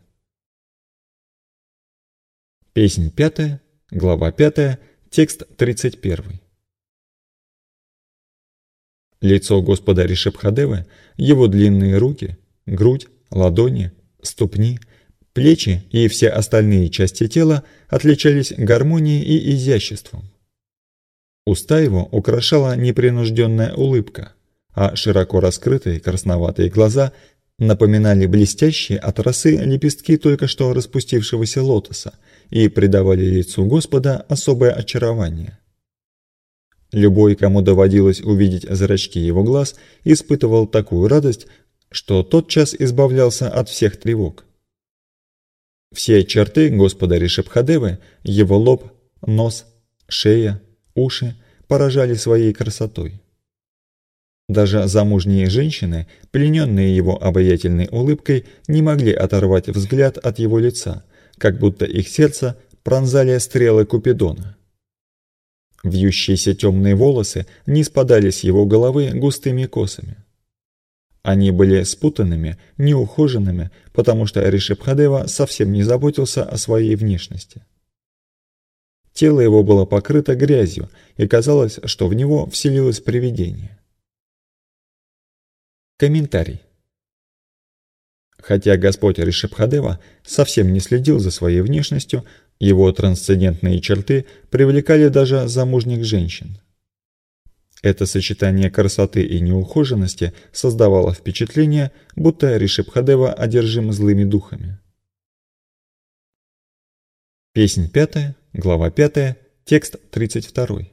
Песнь пятая, глава пятая, текст тридцать первый. Лицо Господа Ришабхадевы, его длинные руки, грудь, ладони, ступни, плечи и все остальные части тела отличались гармонией и изяществом. Уста его украшала непринужденная улыбка, а широко раскрытые красноватые глаза напоминали блестящие от росы лепестки только что распустившегося лотоса и придавали лицу Господа особое очарование. Любой, кому доводилось увидеть зрачки его глаз, испытывал такую радость, что тотчас избавлялся от всех тревог. Все черты Господа Ришабхадевы, его лоб, нос, шея, уши поражали своей красотой. Даже замужние женщины, плененные его обаятельной улыбкой, не могли оторвать взгляд от его лица, как будто их сердце пронзали стрелы Купидона. Вьющиеся темные волосы не спадали с его головы густыми косами. Они были спутанными, неухоженными, потому что Ришабхадева совсем не заботился о своей внешности. Тело его было покрыто грязью, и казалось, что в него вселилось привидение. Комментарий. Хотя Господь Ришабхадева совсем не следил за своей внешностью, его трансцендентные черты привлекали даже замужних женщин. Это сочетание красоты и неухоженности создавало впечатление, будто Ришабхадева одержим злыми духами. Песнь пятая, глава пятая, текст тридцать второй.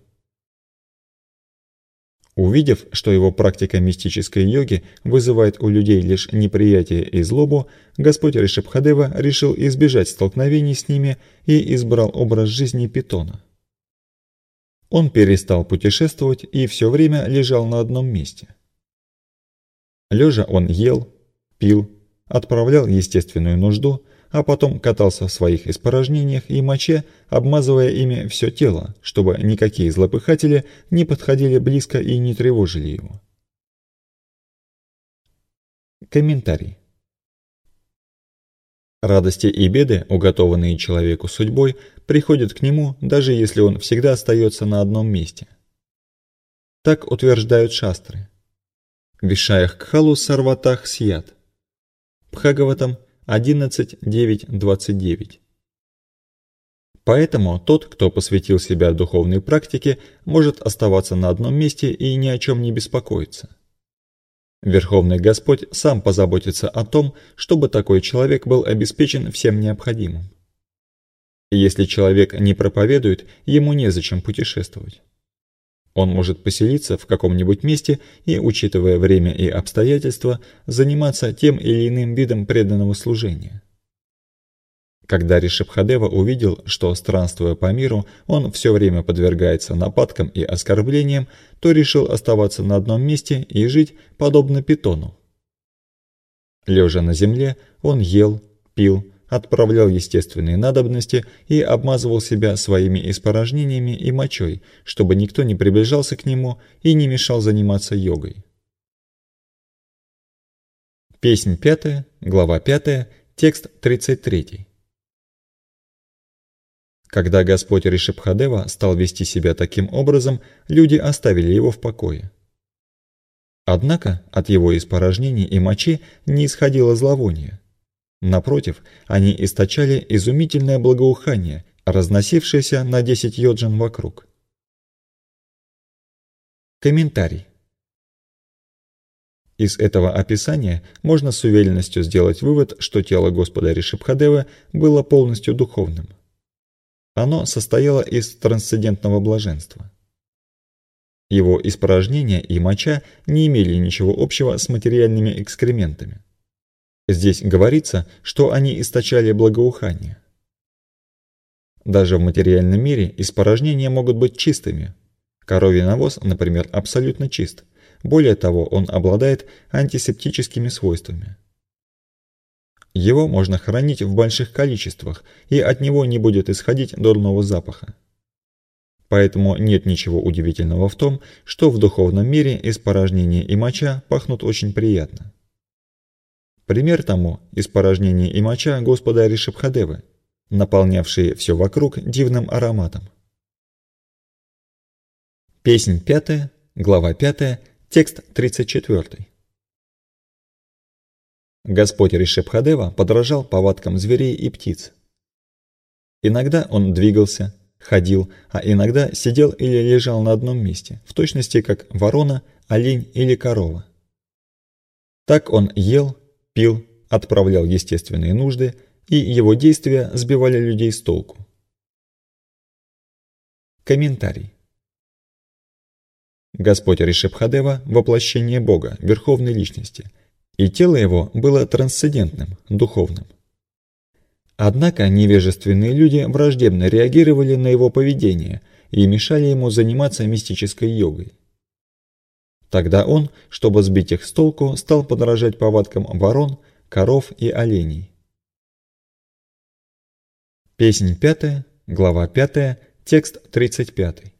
Увидев, что его практика мистической йоги вызывает у людей лишь неприятие и злобу, Господь Ришабхадева решил избежать столкновений с ними и избрал образ жизни питона. Он перестал путешествовать и все время лежал на одном месте. Лежа он ел, пил, отправлял естественную нужду, а потом катался в своих испражнениях и моче, обмазывая ими все тело, чтобы никакие злопыхатели не подходили близко и не тревожили его. Комментарий. Радости и беды, уготованные человеку судьбой, приходят к нему, даже если он всегда остается на одном месте. Так утверждают шастры. Вишаях кхалу сарватах сьят. Бхагаватам одиннадцать девять двадцать девять. Поэтому тот, кто посвятил себя духовной практике, может оставаться на одном месте и ни о чем не беспокоиться. Верховный Господь сам позаботится о том, чтобы такой человек был обеспечен всем необходимым. И если человек не проповедует, ему незачем путешествовать. Он может поселиться в каком-нибудь месте и, учитывая время и обстоятельства, заниматься тем или иным видом преданного служения. Когда Ришабхадева увидел, что, странствуя по миру, он все время подвергается нападкам и оскорблениям, то решил оставаться на одном месте и жить подобно питону. Лежа на земле, он ел, пил, отправлял естественные надобности и обмазывал себя своими испражнениями и мочой, чтобы никто не приближался к нему и не мешал заниматься йогой. Песнь пятая, глава пятая, текст тридцать третий. Когда Господь Ришабхадева стал вести себя таким образом, люди оставили его в покое. Однако от его испражнений и мочи не исходило зловоние. Напротив, они источали изумительное благоухание, разносившееся на десять йоджан вокруг. Комментарий. Из этого описания можно с уверенностью сделать вывод, что тело Господа Ришабхадевы было полностью духовным. Оно состояло из трансцендентного блаженства. Его испражнения и моча не имели ничего общего с материальными экскрементами. Здесь говорится, что они источали благоухание. Даже в материальном мире испражнения могут быть чистыми. Коровий навоз, например, абсолютно чист. Более того, он обладает антисептическими свойствами. Его можно хранить в больших количествах, и от него не будет исходить дурного запаха. Поэтому нет ничего удивительного в том, что в духовном мире испражнения и моча пахнут очень приятно. Пример тому – испражнения и моча Господа Ришабхадевы, наполнявшие все вокруг дивным ароматом. Песнь пятая, глава пятая, текст тридцать четвёртый. Господь Ришабхадева подражал повадкам зверей и птиц. Иногда он двигался, ходил, а иногда сидел или лежал на одном месте, в точности как ворона, олень или корова. Так он ел, пил, отправлял естественные нужды, и его действия сбивали людей с толку. Комментарий. Господь Ришабхадева – воплощение Бога, Верховной Личности, и тело его было трансцендентным, духовным. Однако невежественные люди враждебно реагировали на его поведение и мешали ему заниматься мистической йогой. Тогда он, чтобы сбить их с толку, стал подражать повадкам ворон, коров и оленей. Песнь пятая, глава пятая, текст тридцать пятый.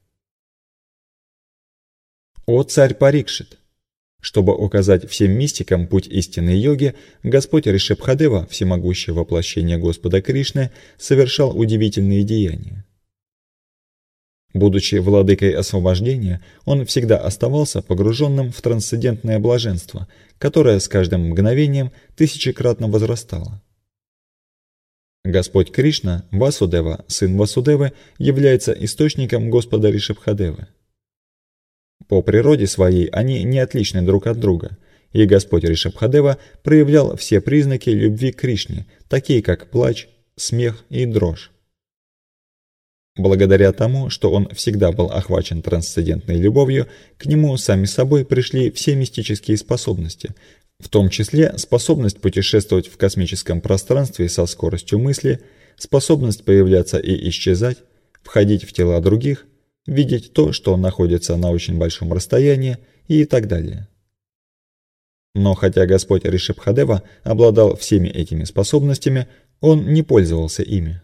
О царь Парикшит! Чтобы указать всем мистикам путь истинной йоги, Господь Ришабхадева, всемогущее воплощение Господа Кришны, совершал удивительные деяния. Будучи владыкой освобождения, он всегда оставался погруженным в трансцендентное блаженство, которое с каждым мгновением тысячекратно возрастало. Господь Кришна, Васудева, сын Васудевы, является источником Господа Ришабхадевы. По природе своей они не отличны друг от друга, и Господь Ришабхадева проявлял все признаки любви к Кришне, такие как плач, смех и дрожь. Благодаря тому, что он всегда был охвачен трансцендентной любовью, к нему сами собой пришли все мистические способности, в том числе способность путешествовать в космическом пространстве со скоростью мысли, способность появляться и исчезать, входить в тела других, видеть то, что находится на очень большом расстоянии и так далее. Но хотя Господь Ришабхадева обладал всеми этими способностями, он не пользовался ими.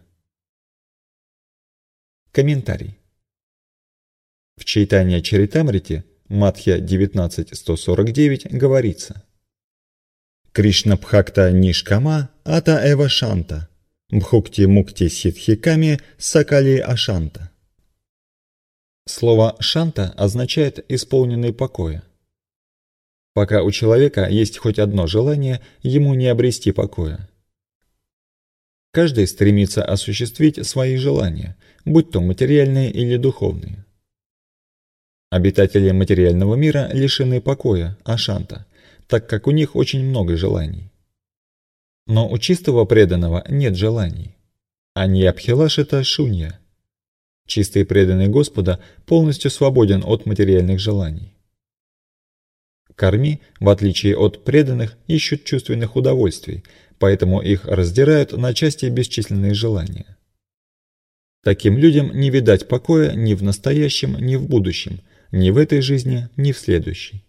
Комментарий. В Чайтанья Чаритамрите, Мадхья девятнадцать сто сорок девять, говорится: Кришна Бхакта Нишкама Ата Эва Шанта Бхукти Мукти Ситхиками Сакали Ашанта. Слово «шанта» означает «исполненный покоя». Пока у человека есть хоть одно желание, ему не обрести покоя. Каждый стремится осуществить свои желания, будь то материальные или духовные. Обитатели материального мира лишены покоя, ашанта, так как у них очень много желаний. Но у чистого преданного нет желаний. Они абхилашита шунья. Чистый преданный Господа полностью свободен от материальных желаний. Карми, в отличие от преданных, ищут чувственных удовольствий, поэтому их раздирают на части бесчисленные желания. Таким людям не видать покоя ни в настоящем, ни в будущем, ни в этой жизни, ни в следующей.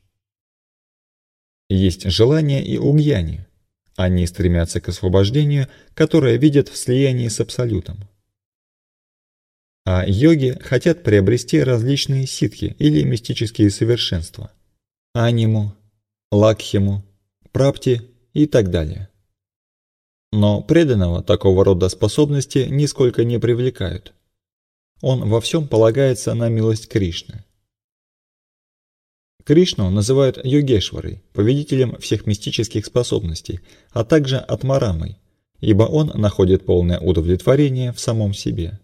Есть желание и у гьяни. Они стремятся к освобождению, которое видят в слиянии с Абсолютом. А йоги хотят приобрести различные ситхи или мистические совершенства – аниму, лакхиму, прапти и так далее. Но преданного такого рода способности нисколько не привлекают. Он во всем полагается на милость Кришны. Кришну называют Йогешварой, повелителем всех мистических способностей, а также Атмарамой, ибо он находит полное удовлетворение в самом себе.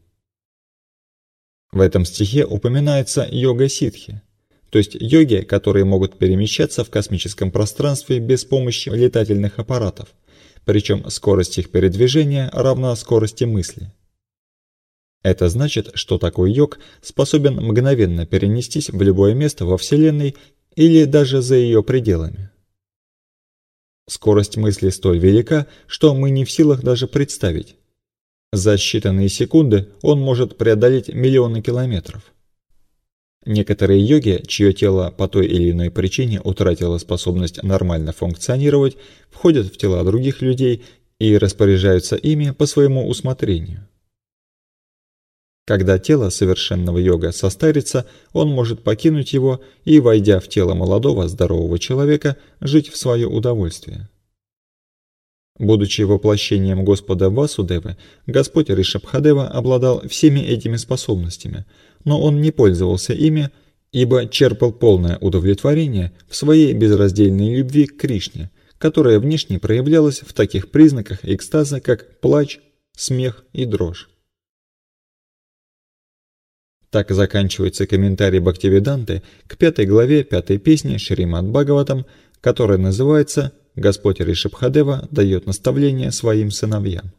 В этом стихе упоминается йога-ситхи, то есть йоги, которые могут перемещаться в космическом пространстве без помощи летательных аппаратов, причем скорость их передвижения равна скорости мысли. Это значит, что такой йог способен мгновенно перенестись в любое место во Вселенной или даже за ее пределами. Скорость мысли столь велика, что мы не в силах даже представить. За считанные секунды он может преодолеть миллионы километров. Некоторые йоги, чье тело по той или иной причине утратило способность нормально функционировать, входят в тела других людей и распоряжаются ими по своему усмотрению. Когда тело совершенного йога состарится, он может покинуть его и, войдя в тело молодого здорового человека, жить в свое удовольствие. Будучи воплощением Господа Васудевы, Господь Ришабхадева обладал всеми этими способностями, но он не пользовался ими, ибо черпал полное удовлетворение в своей безраздельной любви к Кришне, которая внешне проявлялась в таких признаках экстаза, как плач, смех и дрожь. Так заканчивается комментарий Бхактивиданты к пятой главе пятой песни Шримад Бхагаватам, которая называется «Господь Ришабхадева дает наставление своим сыновьям».